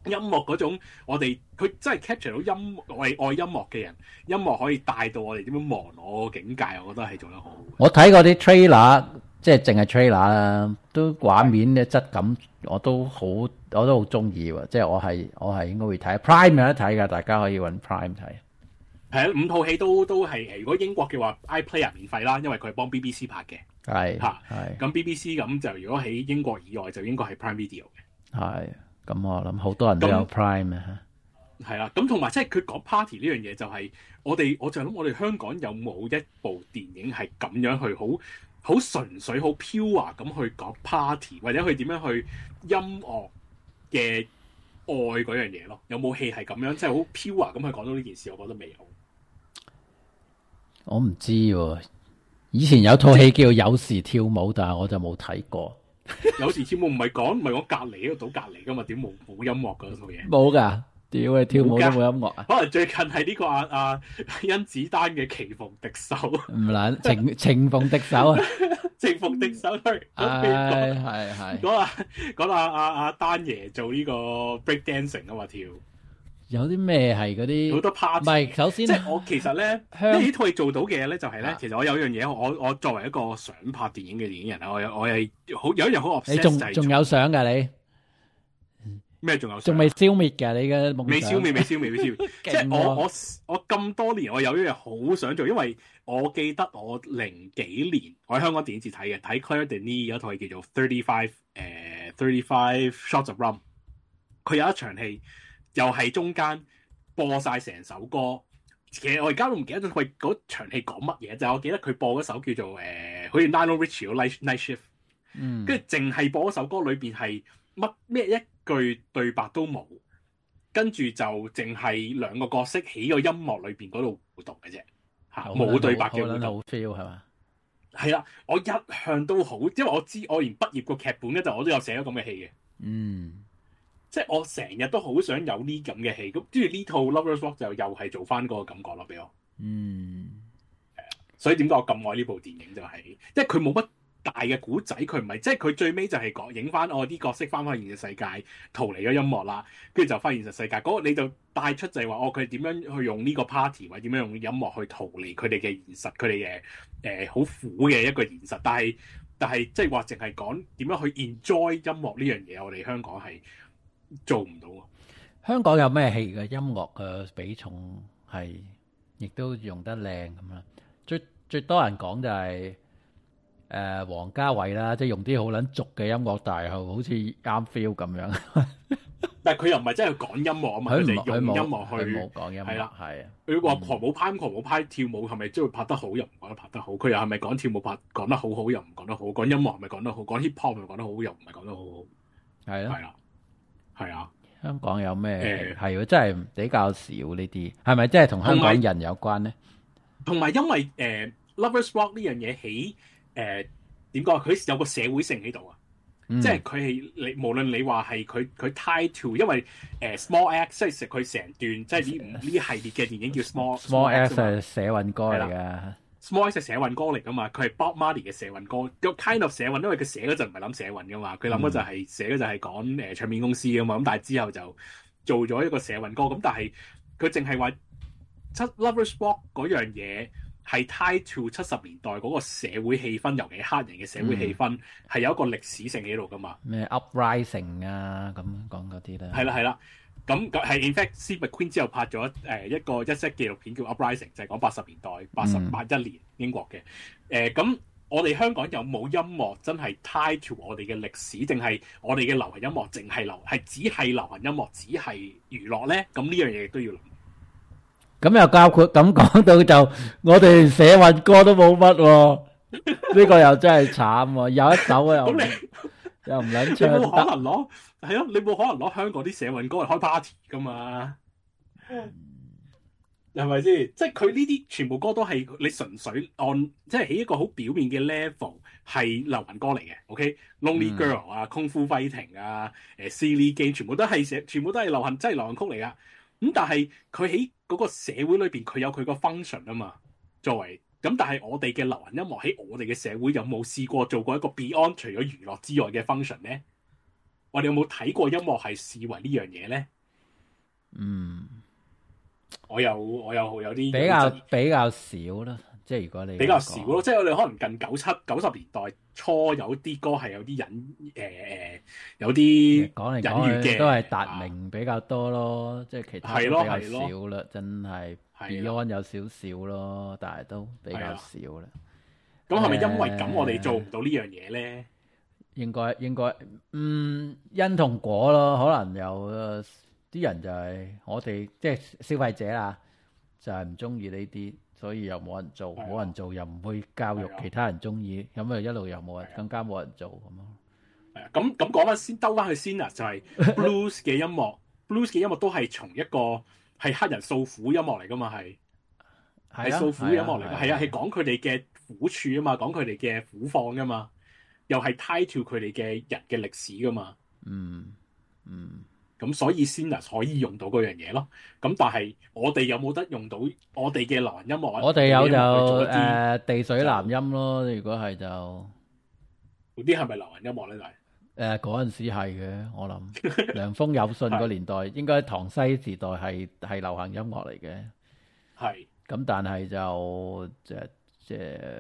音樂嗰種我哋佢真係 capture 到音愛愛音樂嘅人，音樂可以帶到我哋點樣忘我嘅境界，我覺得係做得好。 我睇嗰啲 trailer，即係淨係 trailer 啦，都畫面嘅質感我都好，我都好中意喎。即係我係我係應該會睇 Prime 有得睇㗎，大家可以揾 Prime 睇。 係啊，五套戲都都係誒，如果英國嘅話 iPlayer 免費啦，因為佢係幫 B B C 拍嘅。 係嚇， 係咁 B B C 咁就如果喺英國以外就應該係 Prime Video 嘅。 係，咁我諗好多人都有 Prime 啊。 係啦，咁同埋即係佢講 party 呢樣嘢就係我哋，我就諗我哋香港有冇一部電影係咁樣去好好純粹好 pure 咁去講 party，或者去點樣去音樂嘅愛嗰樣嘢咯？有冇戲係咁樣即係好 pure 咁去講到呢件事？我覺得未有。 我唔知喎，以前有套戲叫《有時跳舞》，但係我就冇睇過。 有時跳舞唔係講唔係講隔離嗰個島隔離噶嘛？點冇冇音樂嗰套嘢？ 冇㗎。屌你跳舞都冇音樂啊！ 可能最近係呢個阿阿甄子丹嘅棋逢敵手， 唔撚情情逢敵手啊！ 情逢敵手去， 係係係講阿講阿阿阿丹爺做呢個 break dancing 啊嘛跳， 有啲咩係嗰啲好多 party。 唔係首先即係我其實咧呢套戲做到嘅嘢咧就係咧，其實我有樣嘢我我作為一個想拍電影嘅電影人啊，我我係好有一樣好 obsess 你仲仲有相㗎你？ 咩仲有仲未消滅嘅你嘅夢想？ 未消滅，未消滅，未消滅。即係我我我咁多年，我有一樣好想做，因為我記得我零幾年我喺香港電影節睇嘅，睇 Claire Denis 有一套戲叫做 Thirty Five 誒 Thirty Five Shots of Rum。佢有一場戲又係中間播晒成首歌。其實我而家都唔記得咗佢嗰場戲講乜嘢，就係我記得佢播嗰首叫做誒、呃，好似 Lionel Richie 嗰 Night Night Shift。嗯。跟住淨係播嗰首歌裏邊係乜咩一句對白都冇，跟住就淨係兩個角色喺個音樂裏邊嗰度互動嘅啫，嚇冇對白嘅互動。 好 feel 係嘛？ 係啦，我一向都好，因為我知我連畢業個劇本咧就我都有寫咗咁嘅戲嘅。嗯，即係我成日都好想有呢咁嘅戲，咁跟住呢套 Lovers Walk 就又係做翻嗰個感覺咯，俾我。嗯，係啊，所以點解我咁愛呢部電影就係、是，因為佢冇乜大嘅古仔，佢唔係即係佢最尾就係講影翻我啲角色翻返現實世界，逃離咗音樂啦，跟住就翻現實世界嗰、那個你就帶出就係話哦，佢點樣去用呢個 party 或者點樣用音樂去逃離佢哋嘅現實，佢哋嘅誒好苦嘅一個現實。但係但係即係話淨係講點樣去 enjoy 音樂呢樣嘢，我哋香港係做唔到。 香港有咩戲嘅音樂嘅比重係亦都用得靚咁啦？最最多人講就係、是。誒、呃、王家衛啦，即係用啲好撚俗嘅音樂，但係好似啱 feel 咁樣。 但係佢又唔係真係講音樂啊嘛，佢哋用音樂去冇講音樂。係啦，係啊。 佢話狂舞派狂舞派跳舞係咪即係拍得好又唔覺得拍得好？佢又係咪講跳舞拍講得好好又唔講得好？講音樂係咪講得好？講 hip hop 係咪講得好又唔係講得好好？係啊，係啦，係啊。香港有咩係喎？真係比較少呢啲，係咪真係同香港人有關咧？同埋因為誒、呃、Lovers Walk 呢樣嘢起。誒點講？佢有個社會性喺度啊，嗯、即係佢係你無論你話係佢佢 tie to， 因為誒、呃、Small X 即係佢成段即係呢呢系列嘅電影叫 Small Small X 係社運歌嚟㗎 ，Small X 係社運歌嚟㗎嘛，佢係 Bob Marley 嘅社運歌，個 kind of 社運，因為佢寫嗰陣唔係諗社運㗎嘛，佢諗嗰就係寫嗰就係講誒唱片公司㗎嘛，咁但係之後就做咗一個社運歌，咁但係佢淨係話七 Lovers Walk 嗰樣嘢。係 tie to 七十年代嗰個社會氣氛，尤其黑人嘅社會氣氛，係、嗯、有一個歷史性喺度噶嘛？咩 uprising 啊，咁講嗰啲咧？係啦係啦，咁係 in fact Steve McQueen 之後拍咗誒一個一 set 紀錄片叫 Uprising，就係講八十年代八十八一年英國嘅。誒、嗯、咁、呃、我哋香港有冇音樂真係 tie to 我哋嘅歷史，定係我哋嘅流行音樂淨係流係只係流行音樂，只係娛樂咧？咁呢樣嘢亦都要諗。咁又包括咁講到就，我哋社運歌都冇乜喎，呢個又真係慘喎，有一首又又唔撚唱得。你冇可能攞係啊，你冇可能攞香港啲社運歌嚟開 party 噶嘛？係咪先？即係佢呢啲全部歌都係你純粹按，即係喺一個好表面嘅 level 係流行歌嚟嘅。OK，Lonely Girl 啊，功夫 fighting 啊，誒 Silly Game 全部都係社，全部都係流行，真係流行曲嚟噶。咁但係佢喺嗰個社會裏邊，佢有佢個 function 啊嘛。作為咁，但係我哋嘅流行音樂喺我哋嘅社會有冇試過做過一個 beyond 除咗娛樂之外嘅 function 咧？ 我哋有冇睇過音樂係視為呢樣嘢咧？ 嗯， 我有我有有啲比較比較少啦。即係如果你比較少咯，即係我哋可能近九七九十年代初有啲歌係有啲隱誒誒，有啲講嚟隱喻嘅， 講去都係達明比較多咯，即係其他都比較少啦，真係 Beyond 有少少咯，但係都比較少啦。 咁係咪因為咁我哋做唔到呢樣嘢咧？ 應該應該，嗯，因同果咯，可能有啲人就係我哋即係消費者啦，就係唔中意呢啲。所以又冇人做，冇人做又唔會教育其他人中意，咁啊一路又冇人，更加冇人做咁咯。 係啊，咁咁講翻先，兜翻去先啊，就係 blues 嘅音樂，blues 嘅音樂都係從一個係黑人訴苦音樂嚟噶嘛，係係訴苦音樂嚟㗎，係啊，係講佢哋嘅苦處啊嘛，講佢哋嘅苦況噶嘛，又係 tie to 佢哋嘅人嘅歷史噶嘛。 嗯嗯。 咁所以 Sinners 可以用到嗰樣嘢咯，咁但係我哋有冇得用到我哋嘅流行音樂？ 我哋有就誒、呃、地水南音咯，如果係就嗰啲係咪流行音樂咧？就係誒嗰陣時係嘅，我諗涼風有信個年代應該塘西時代係係流行音樂嚟嘅， 係咁但係就即即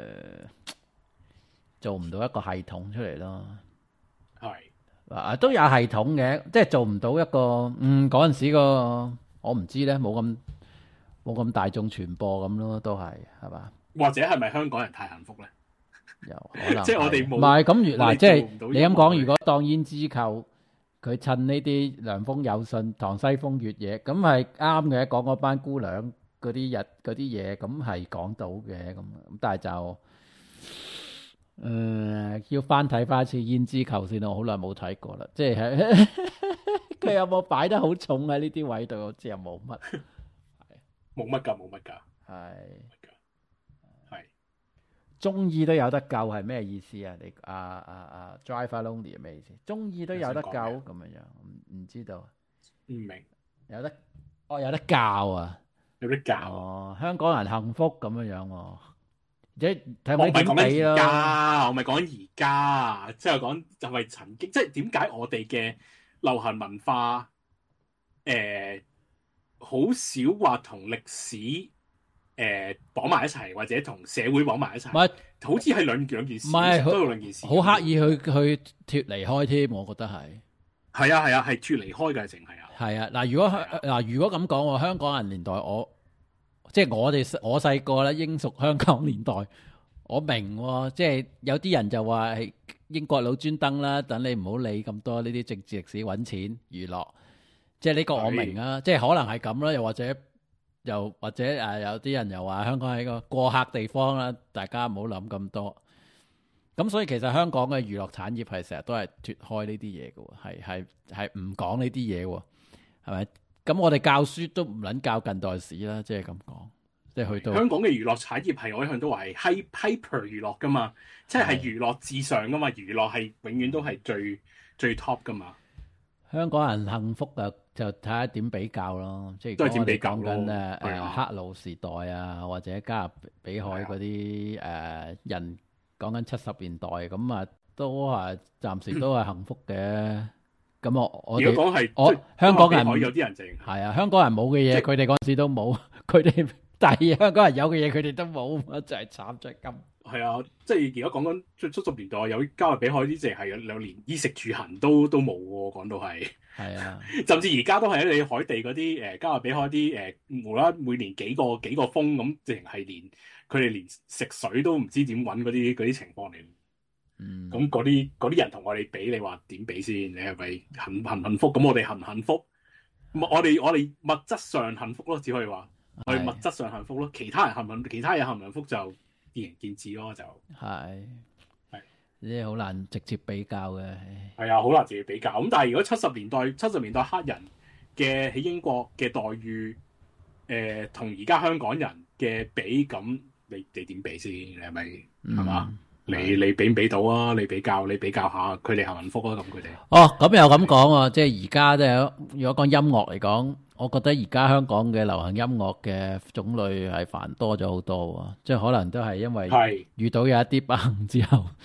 做唔到一個系統出嚟咯， 係。 啊，都有系統嘅，即係做唔到一個，嗯，嗰陣時個我唔知咧，冇咁冇咁大眾傳播咁咯，都係係嘛？ 或者係咪香港人太幸福咧？ 有可能即係我哋冇， 唔係咁如嗱，即係你咁講，如果當胭脂扣佢趁呢啲涼風有信、塘西風月夜，咁係啱嘅，講嗰班姑娘嗰啲日嗰啲嘢，咁係講到嘅，咁咁但係就。誒、呃，要翻睇翻一次胭脂扣先，我好耐冇睇過啦。即係佢有冇擺得好重喺呢啲位度？我知又冇乜， 冇乜噶，冇乜噶， 係係中意都有得救，係咩意思啊？你啊啊啊 Drive Lonely 係咩意思？中意都有得救咁樣樣，唔唔知道， 唔明有得哦，有得教啊， 有得教哦，香港人幸福咁樣樣喎。即係睇我唔係講緊而咯， 家，我唔係講緊而家，即係講就係曾經，即係點解我哋嘅流行文化誒好、呃、少話同歷史誒綁埋一齊，或者同社會綁埋一齊？唔係，好似係兩兩件事，唔係都有兩件事， 好刻意去去脫離開添，我覺得係係啊係啊係脫離開嘅，淨係啊係啊嗱，如果嗱如果咁講，我香港人年代我。即係我哋我細個咧，英屬香港年代，我明、哦，即係有啲人就話係英國佬專登啦，等你唔好理咁多呢啲政治歷史，揾錢娛樂。即係呢個我明啊，即係可能係咁啦，又或者又或者誒，有啲人又話香港係一個過客地方啦，大家唔好諗咁多。咁所以其實香港嘅娛樂產業係成日都係脫開呢啲嘢嘅，係係係唔講呢啲嘢喎，係咪？咁我哋教書都唔撚教近代史啦，即係咁講，即係去到香港嘅娛樂產業係我一向都話係 hyper 娛樂噶嘛，即係係娛樂至上噶嘛，娛樂係永遠都係最最 top 噶嘛。 香港人幸福啊，就睇下點比較咯，即係都係點比較咯。講緊誒誒黑奴時代啊，或者加勒比海嗰啲誒人，講緊七十年代咁啊，都係暫時都係幸福嘅。咁我我如果講係我香港人有啲人淨係啊，香港人冇嘅嘢，佢哋嗰陣時都冇，佢哋但係香港人有嘅嘢，佢哋都冇，就係慘就係咁。 係啊，即係而家講緊最七十年代有加勒比海啲，淨係有兩年衣食住行都都冇喎，講到係。係啊，甚至而家都係你海地嗰啲誒加勒比海啲誒無啦啦每年幾個幾個風咁，淨係連佢哋連食水都唔知點揾嗰啲嗰啲情況嚟。嗯，咁嗰啲嗰啲人同我哋比，你話點比先？你係咪幸幸幸福？咁我哋幸唔幸福？我哋我哋物質上幸福咯，只可以話我哋物質上幸福咯。其他人幸唔幸？其他人幸唔幸福就見仁見智咯，就係係呢啲好難直接比較嘅。係啊，好難直接比較。咁但係如果七十年代七十年代黑人嘅喺英國嘅待遇，誒同而家香港人嘅比，咁你你點比先？你係咪係嘛？你你比唔比到啊？你比較你比較下佢哋幸唔幸福啊？咁佢哋哦，咁又咁講喎，即係而家即係如果講音樂嚟講，我覺得而家香港嘅流行音樂嘅種類係繁多咗好多喎，即係可能都係因為遇到有一啲不幸之後，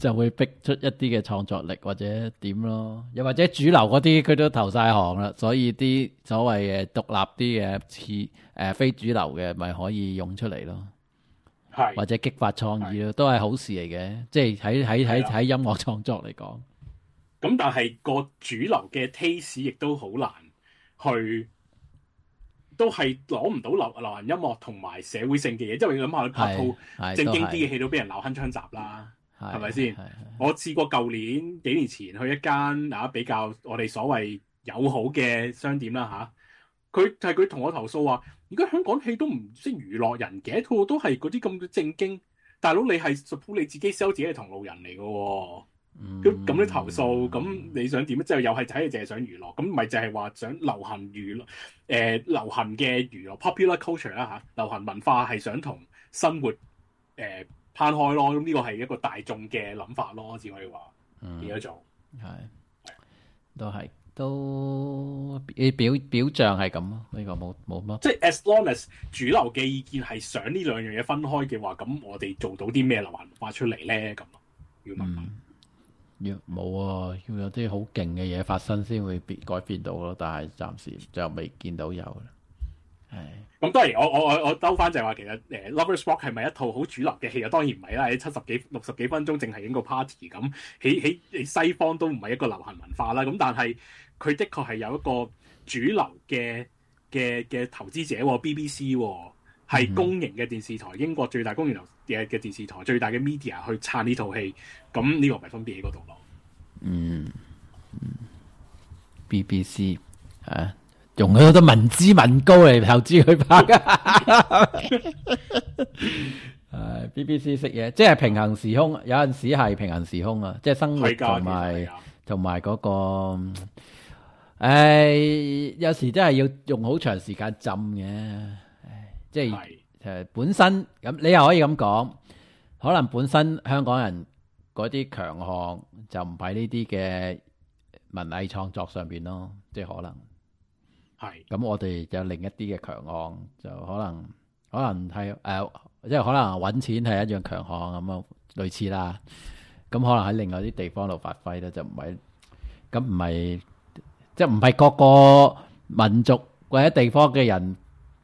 就會逼出一啲嘅創作力或者點咯，又或者主流嗰啲佢都投晒行啦，所以啲所謂嘅獨立啲嘅似誒非主流嘅咪可以用出嚟咯， 係或者激發創意咯，都係好事嚟嘅，即係喺喺喺喺音樂創作嚟講。 咁但係個主流嘅 taste 亦都好難去，都係攞唔到流流行音樂同埋社會性嘅嘢，即係你諗下拍套正經啲嘅戲都俾人鬧鏗鏘集啦，係咪先？我試過舊年幾年前去一間啊比較我哋所謂友好嘅商店啦嚇，佢係佢同我投訴話，而家香港戲都唔識娛樂人嘅，套都係嗰啲咁嘅正經，大佬你係 suppose 你自己 sell 自己係同路人嚟嘅喎。咁咁啲投訴，咁你想點？即係又係睇你淨係想娛樂，咁咪就係話想流行娛樂，誒、呃、流行嘅娛樂 popular culture 啦嚇，流行文化係想同生活誒攤開咯。咁呢個係一個大眾嘅諗法咯，只可以話點樣做？係、嗯， 都係都表表象係咁咯。呢、呢個冇冇乜。 即係 as long as 主流嘅意見係想呢兩樣嘢分開嘅話，咁我哋做到啲咩流行文化出嚟咧？咁要問問。嗯要冇啊，要有啲好勁嘅嘢發生先會變改變到咯，但係暫時就未見到有啦。係咁當然我，我我我我兜翻就係話，其實誒、呃《Lovers Rock》係咪一套好主流嘅戲啊？當然唔係啦，喺七十幾六十幾分鐘淨係影個 party 咁，喺喺西方都唔係一個流行文化啦。咁但係佢的確係有一個主流嘅嘅嘅投資者、哦、B B C 係、哦、公營嘅電視台，英國最大公營嘅嘅電視台，最大嘅 media 去撐呢套戲。咁呢個咪分別喺嗰度咯。 嗯嗯 ，B B C 啊，用咗好多民脂民膏嚟投資佢拍㗎。誒，B B C 識嘢，即係平行時空，有陣時係平行時空啊，即係生活同埋同埋嗰個，誒、哎，有時真係要用好長時間浸嘅，即係誒本身咁，你又可以咁講，可能本身香港人。嗰啲強項就唔喺呢啲嘅文藝創作上邊咯，即係可能係咁。我哋有另一啲嘅強項，就可能可能係誒、呃，即係可能揾錢係一樣強項咁啊，類似啦。咁可能喺另外啲地方度發揮咧，就唔係咁，唔係即係唔係各個民族或者地方嘅人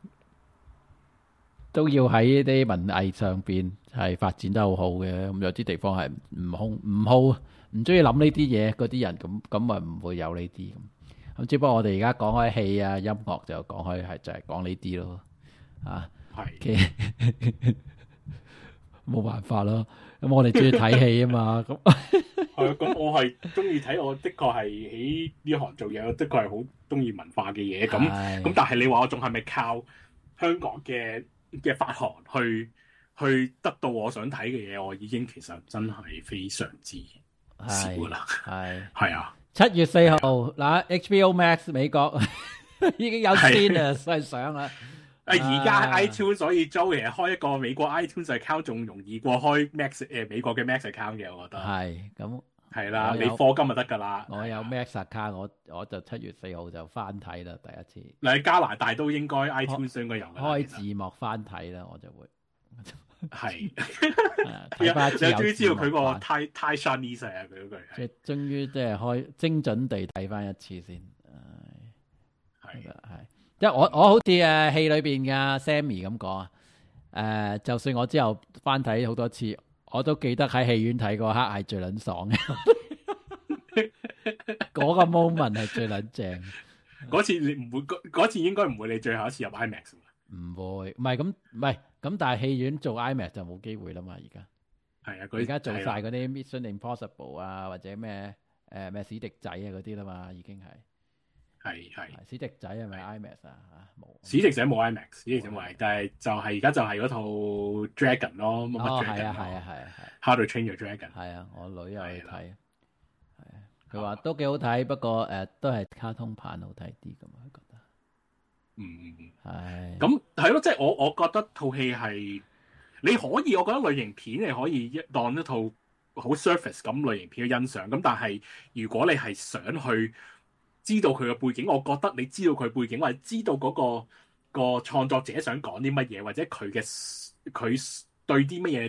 都要喺啲文藝上邊係發展得好好嘅，咁有啲地方係唔好唔好唔中意諗呢啲嘢，嗰啲人咁咁咪唔會有呢啲咁。咁只不過我哋而家講開戲啊、音樂就講開係就係講呢啲咯，啊係冇辦法咯。咁我哋中意睇戲啊嘛，咁係咁我係中意睇，我的確係喺呢行做嘢，我的確係好中意文化嘅嘢。咁咁但係你話我仲係咪靠香港嘅嘅發行去去得到我想睇嘅嘢？我已經其實真係非常之少啦。係係啊， 七月四號嗱 H B O Max 美國已經有先啦，所以上啦。 啊而家 iTunes 所以租其實開一個美國 iTunes account 仲容易過開 Max 誒、呃、美國嘅 Max account 嘅，我覺得係咁係啦，你課金就得㗎啦。 我有 Max account，我我就七月四號就翻睇啦，第一次。 你喺加拿大都應該 iTunes 應該有開字幕翻睇啦，我就會係睇翻。你終於知道佢個太太 Chinese 啊！佢嗰句即係終於即係開精準地睇翻一次先。係係。即係我我好似誒戲裏邊嘅 Sammy 咁講啊，誒就算我之後翻睇好多次，我都記得喺戲院睇嗰刻係最撚爽嘅，嗰個 moment 係最撚正。 嗰次你唔會嗰次應該唔會你最後一次入 IMAX。 唔會，唔係咁唔係咁，但係戲院做 IMAX 就冇機會啦嘛。而家係啊， 佢而家做晒嗰啲 Mission Impossible 啊，或者咩誒咩史迪仔啊嗰啲啦嘛，已經係。 係係史迪仔係咪 IMAX 啊？嚇冇史迪仔冇 IMAX，史迪仔冇，但係就係而家就係嗰套 Dragon 咯，乜乜 Dragon 咯，係啊係啊係啊係。 How to Train Your Dragon 係啊，我女又去睇，係啊，佢話都幾好睇，不過誒都係卡通版好睇啲咁啊，佢覺得。 嗯， 係。 咁係咯，即係我我覺得套戲係你可以，我覺得類型片你可以一當一套好 surface 咁類型片去欣賞，咁但係如果你係想去知道佢嘅背景，我覺得你知道佢背景，或者知道嗰、嗰個、嗰個創作者想講啲乜嘢，或者佢嘅佢對啲乜嘢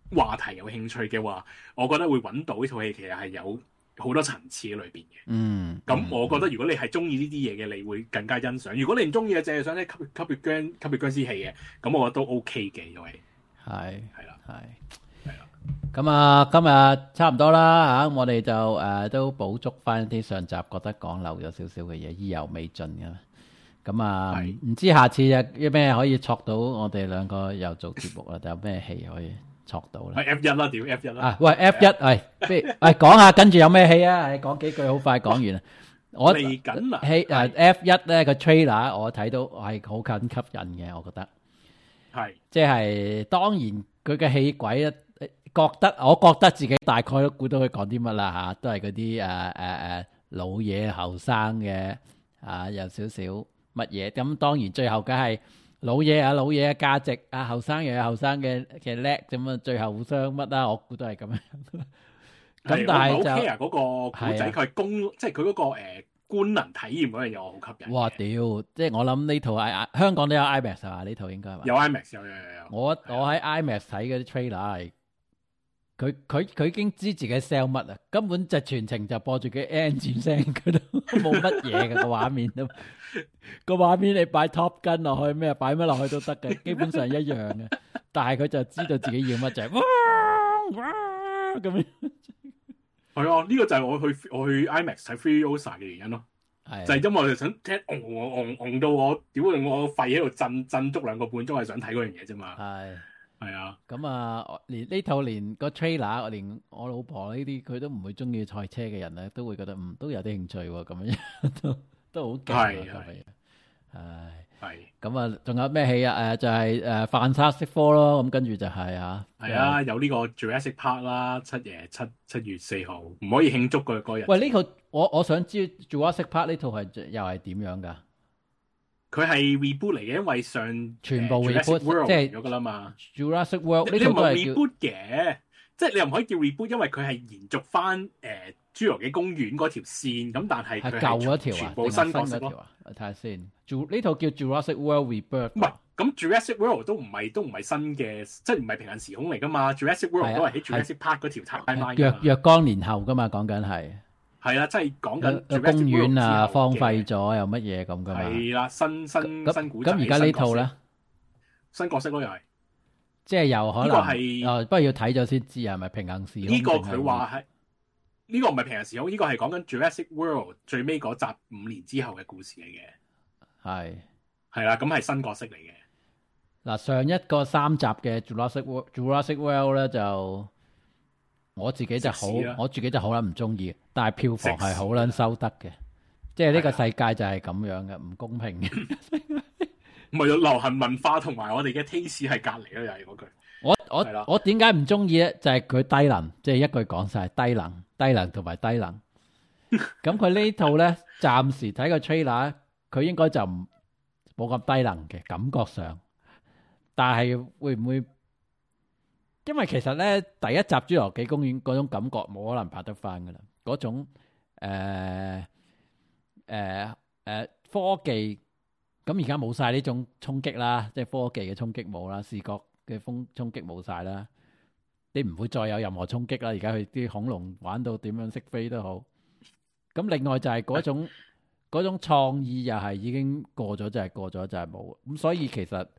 話題有興趣嘅話，我覺得會揾到呢套戲其實係有好多層次喺裏邊嘅。 嗯， 咁我覺得如果你係中意呢啲嘢嘅，你會更加欣賞。如果你唔中意嘅，淨係想睇吸吸血僵吸血僵屍戲嘅，咁我覺得都 OK 嘅，因為係係啦， 係係啦。 咁啊，今日差唔多啦嚇，我哋就誒、呃、都補足翻啲上集覺得講漏咗少少嘅嘢，意猶未盡嘅。咁啊，唔知下次有咩可以戳到我哋兩個又做節目啦？有咩戲可以戳到咧？ 係 F 一啦，屌 F 一啦！ 啊，喂 F 一，喂，不如喂講下跟住有咩戲啊？講幾句好快講完啦。我嚟緊啊！ 戲誒 F 一咧個 trailer 我睇到係好緊吸引嘅，我覺得係即係當然佢嘅戲軌咧，覺得我覺得自己大概都估到佢講啲乜啦嚇，都係嗰啲誒誒誒老嘢後生嘅啊，有少少乜嘢咁。當然最後梗係老嘢啊，老嘢嘅價值啊，後生又有後生嘅嘅叻咁啊，最後互相乜啦？我估都係咁樣。咁但係就 OK 啊！嗰個古仔佢係公，即係佢嗰個誒官能體驗嗰樣嘢，我好吸引。 哇！屌，即係我諗呢套係香港都有 IMAX 係嘛？呢套應該係嘛？ 有 IMAX 有有有有。 我我喺 IMAX 睇嗰啲 trailer 係，佢佢佢已經知自己 sell 乜啊，根本就全程就播住嘅 engine 聲，佢都冇乜嘢嘅個畫面都，個畫面你擺 Top Gun 落去咩，擺乜落去都得嘅，基本上一樣嘅。但係佢就知道自己要乜就係哇哇咁樣。 係啊，呢個就係我去我去 IMAX 睇 Furiosa 嘅原因咯，就係因為我哋想聽戇戇戇到我屌我肺喺度震震足兩個半鐘，係想睇嗰樣嘢啫嘛。係係啊， 咁啊，連呢套連個 trailer，連我老婆呢啲佢都唔會中意賽車嘅人咧，都會覺得嗯都有啲興趣喎，咁樣都都好勁啊咁樣。唉。係，咁啊，仲有咩戲啊？誒，就係誒《Fantastic Four》咯，咁跟住就係啊， 係啊，有呢個 Jurassic Park 啦，七夜七七月四號，唔可以慶祝嘅嗰日。喂， 呢套我我想知 Jurassic Park 呢套係又係點樣噶？ 佢係 reboot 嚟嘅，因為上全部 reboot 即係咗噶啦嘛。 Jurassic World 呢套都係 reboot 嘅，即係你又唔可以叫 reboot，因為佢係延續翻誒侏羅紀公園嗰條線，咁但係佢係舊嗰條啊，全部新角色咯。 睇下先，呢套叫 Jurassic World Rebirth。 唔係，咁 Jurassic World 都唔係都唔係新嘅，即係唔係平行時空嚟噶嘛 ？Jurassic World 都係喺 Jurassic Park 嗰條 timeline 若若干年後噶嘛，講緊係。係啦，即係講緊個公園啊，荒廢咗又乜嘢咁噶嘛？ 係啦，新新新古仔。 咁而家呢套咧， 新角色咯又係， 即係又可能。呢個係哦，不過要睇咗先知係咪平行時空？ 呢個佢話係。呢個唔係平行時空，呢個係講緊 Jurassic World 最尾嗰集五年之後嘅故事嚟嘅。係係啦，咁係新角色嚟嘅。嗱，上一個三集嘅 Jurassic World Jurassic World 咧，就我自己就好，我自己就好撚唔中意，但係票房係好撚收得嘅。即係呢個世界就係咁樣嘅，唔公平嘅。唔係流行文化同埋我哋嘅 taste 係隔離咯，又係嗰句。我我我點解唔中意咧？就係、是、佢低能，即、就、係、是、一句講晒低能、低能同埋低能。咁佢呢套咧，暫時睇個 trailer，佢應該就唔冇咁低能嘅感覺上。但係會唔會？因為其實咧，第一集侏羅紀公園嗰種感覺冇可能拍得翻噶啦，嗰種誒誒誒科技。咁而家冇晒呢種衝擊啦，即係科技嘅衝擊冇啦，視覺嘅風衝擊冇晒啦，你唔會再有任何衝擊啦。而家佢啲恐龍玩到點樣識飛都好。咁另外就係嗰種嗰種創意又係已經過咗，就係過咗就係冇。咁所以其實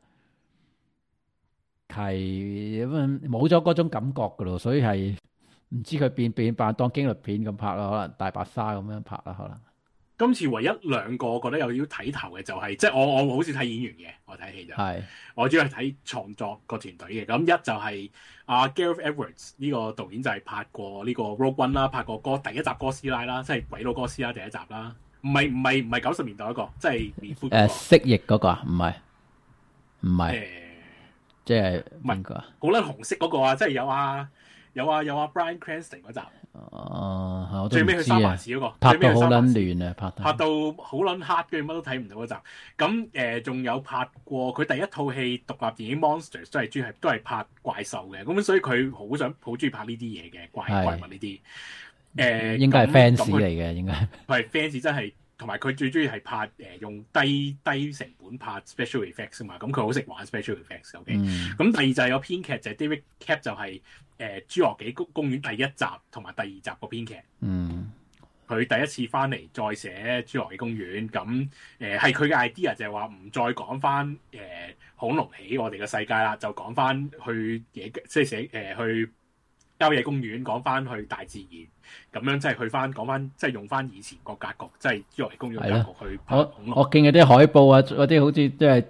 係咁冇咗嗰種感覺噶咯，所以係唔知佢變變扮當驚慄片咁拍啦，可能大白鯊咁樣拍啦，可能。今次唯一兩個我覺得有要睇頭嘅就係、是，即係我我好少睇演員嘅，我睇戲就係我主要係睇創作個團隊嘅。咁一就係阿 Gareth Edwards 呢個導演就係拍過呢個 Rogue One 啦，拍過哥第一集哥斯拉啦，即係鬼佬哥斯拉第一集啦。唔係唔係唔係九十年代嗰個，即係誒蜥蜴嗰個啊？唔係唔係，即係邊個啊？好撚紅色嗰個啊！即係有啊有啊有啊 Bryan Cranston 嗰集。哦、呃，最尾去三藩市嗰、那個，拍到好撚亂啊！拍到拍到好撚黑，跟住乜都睇唔到嗰集。咁誒，仲、呃、有拍過佢第一套戲獨立電影 Monsters 都係專係都係拍怪獸嘅。咁所以佢好想好中意拍呢啲嘢嘅怪怪物呢啲。誒、呃，應該係 fans 嚟嘅，應該係 fans 真係同埋佢最中意係拍誒、呃、用低低成本拍 special effects 啊嘛，咁佢好識玩 special effects。OK，咁、嗯、第二就係有編劇就係 David Koepp 就係、是、誒、呃《侏羅紀公公園》第一集同埋第二集個編劇。嗯，佢第一次翻嚟再寫《侏羅紀公園》，咁誒係佢嘅 idea 就係話唔再講翻誒恐龍起我哋嘅世界啦，就講翻去野即係寫誒、呃、去郊野公園，講翻去大自然，咁樣即係去翻講翻即係用翻以前個格局，即係侏羅紀公園格局去拍恐龍。 我我見嗰啲海報啊，嗰啲好似即係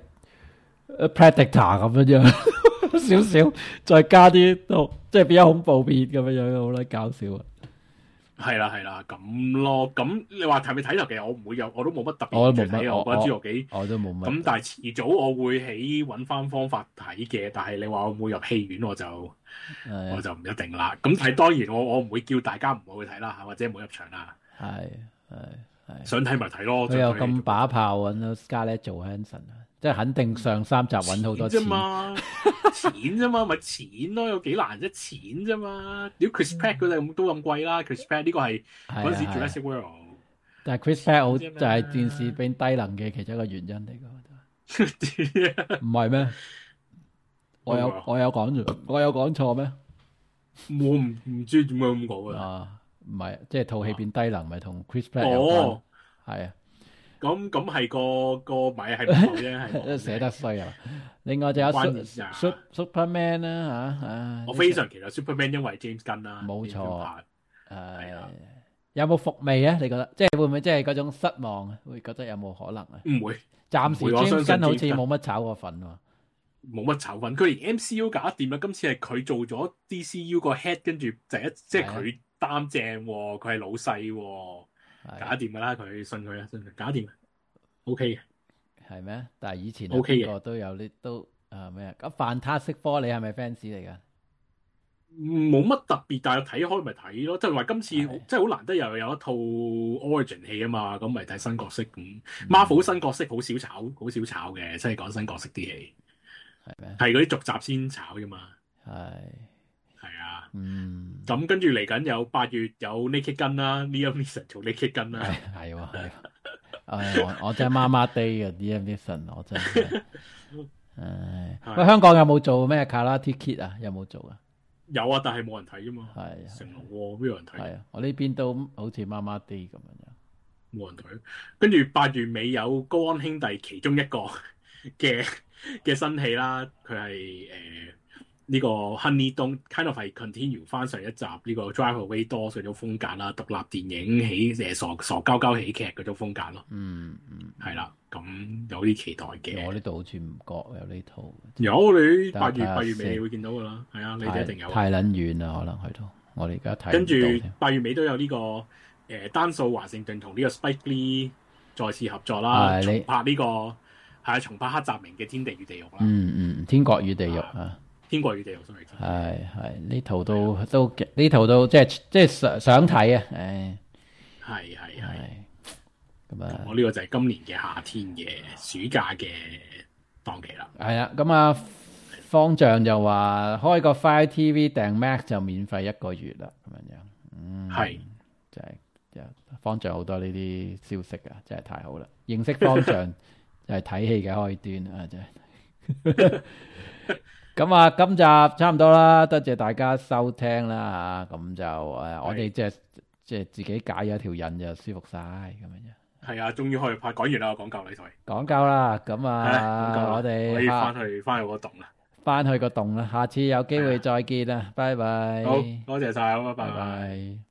Predator 咁樣樣，少少再加啲都即係變咗恐怖片咁樣樣，好啦搞笑啊！ 係啦係啦咁咯，咁你話睇咪睇就其實我唔會有，我都冇乜特別興趣睇，我覺得侏羅紀我都冇乜。 咁但係遲早我會喺揾翻方法睇嘅，但係你話我會入戲院我就我就唔一定啦。咁睇當然我我唔會叫大家唔好去睇啦，或者唔好入場啦。係係係，想睇咪睇咯。 佢又咁把炮揾到 Scarlett Johansson啊！即係肯定上三集揾好多錢啫嘛，錢啫嘛，咪錢咯，有幾難啫？錢啫嘛，屌 Chris Pratt 嗰啲都咁貴啦 ，Chris Pratt 呢個係嗰陣時 Jurassic World。 但係 Chris Pratt 好就係電視變低能嘅其中一個原因嚟㗎，唔係咩？我有我有講錯，我有講錯咩？ 我唔唔知點解咁講啊？唔係，即係套戲變低能，咪同 Chris Pratt 有關？係啊。 咁咁係個個米係唔好啫，係寫得衰啊！另外就有 Superman 啦嚇， 我非常期待 Superman， 因為 James Gunn 啦， 冇錯。係啊，有冇伏味啊？你覺得即係會唔會即係嗰種失望啊？會覺得有冇可能啊？ 唔會， 暫時 James Gunn 好似冇乜炒過份喎， 冇乜炒份。佢連 M C U 搞掂啦，今次係佢做咗 D C U 個 head，跟住就一即係佢擔正喎，佢係老細喎。搞掂噶啦，佢信佢啦，信佢搞掂，O K 嘅，係咩？但係以前 O K 嘅， 個都有啲都啊咩啊？咁范塔式科你係咪 fans 嚟噶？ 冇乜特別，但係睇開咪睇咯。即係話今次即係好難得又有一套 origin 戲啊嘛，咁咪睇新角色咁。Marvel 新角色好少炒，好少炒嘅，即係講新角色啲戲，係咩？係嗰啲續集先炒啫嘛。係。係啊，嗯，咁跟住嚟緊有八月有 Naked Gun 啦 ，Liam Neeson 做 Naked Gun 啦， 係係係，誒我我真係麻麻地嘅 Liam Neeson，我真係，誒，喂，香港有冇做咩 Karate Kid 啊？有冇做啊？ 有啊，但係冇人睇啫嘛， 係成龍喎，邊有人睇？ 係啊，我呢邊都好似麻麻地咁樣， 冇人睇。跟住八月尾有高安兄弟其中一個嘅嘅新戲啦，佢係誒。呢個 Honey Don't kind of 係 continue 翻上一集呢個 Drive Away Door 嗰種風格啦，獨立電影喜誒傻傻交交喜劇嗰種風格咯。嗯嗯，係啦，咁有啲期待嘅。 我呢度好似唔覺有呢套。 有你八月八月尾你會見到噶啦，係啊，你哋一定有。 太撚遠啦，可能去到我哋而家睇。 跟住八月尾都有呢個誒丹素華盛頓同呢個 Spike Lee 再次合作啦，重拍呢個係啊重拍黑澤明嘅《天地與地獄》啦。 嗯嗯，天國與地獄啊。 天國與地獄，sorry。 係係呢套都都呢套都即係即係想想睇啊！誒， 係係係。咁啊， 我呢個就係今年嘅夏天嘅暑假嘅檔期啦。 係啊，咁啊，方丈就話開個 Fire T V 訂 Mac 就免費一個月啦，咁樣樣。嗯，係，就係方丈好多呢啲消息啊，真係太好啦！認識方丈就係睇戲嘅開端啊，真係。咁啊，今集差唔多啦，多謝大家收聽啦吓，咁就誒，我哋即係即係自己解咗條癮就舒服晒咁樣。 係啊，終於可以拍講完啦，講夠啦，台講夠啦，咁啊，我哋可以翻去翻去個洞啦， 翻去個洞啦，下次有機會再見啦，拜拜。 好，多謝晒，拜拜。 拜拜。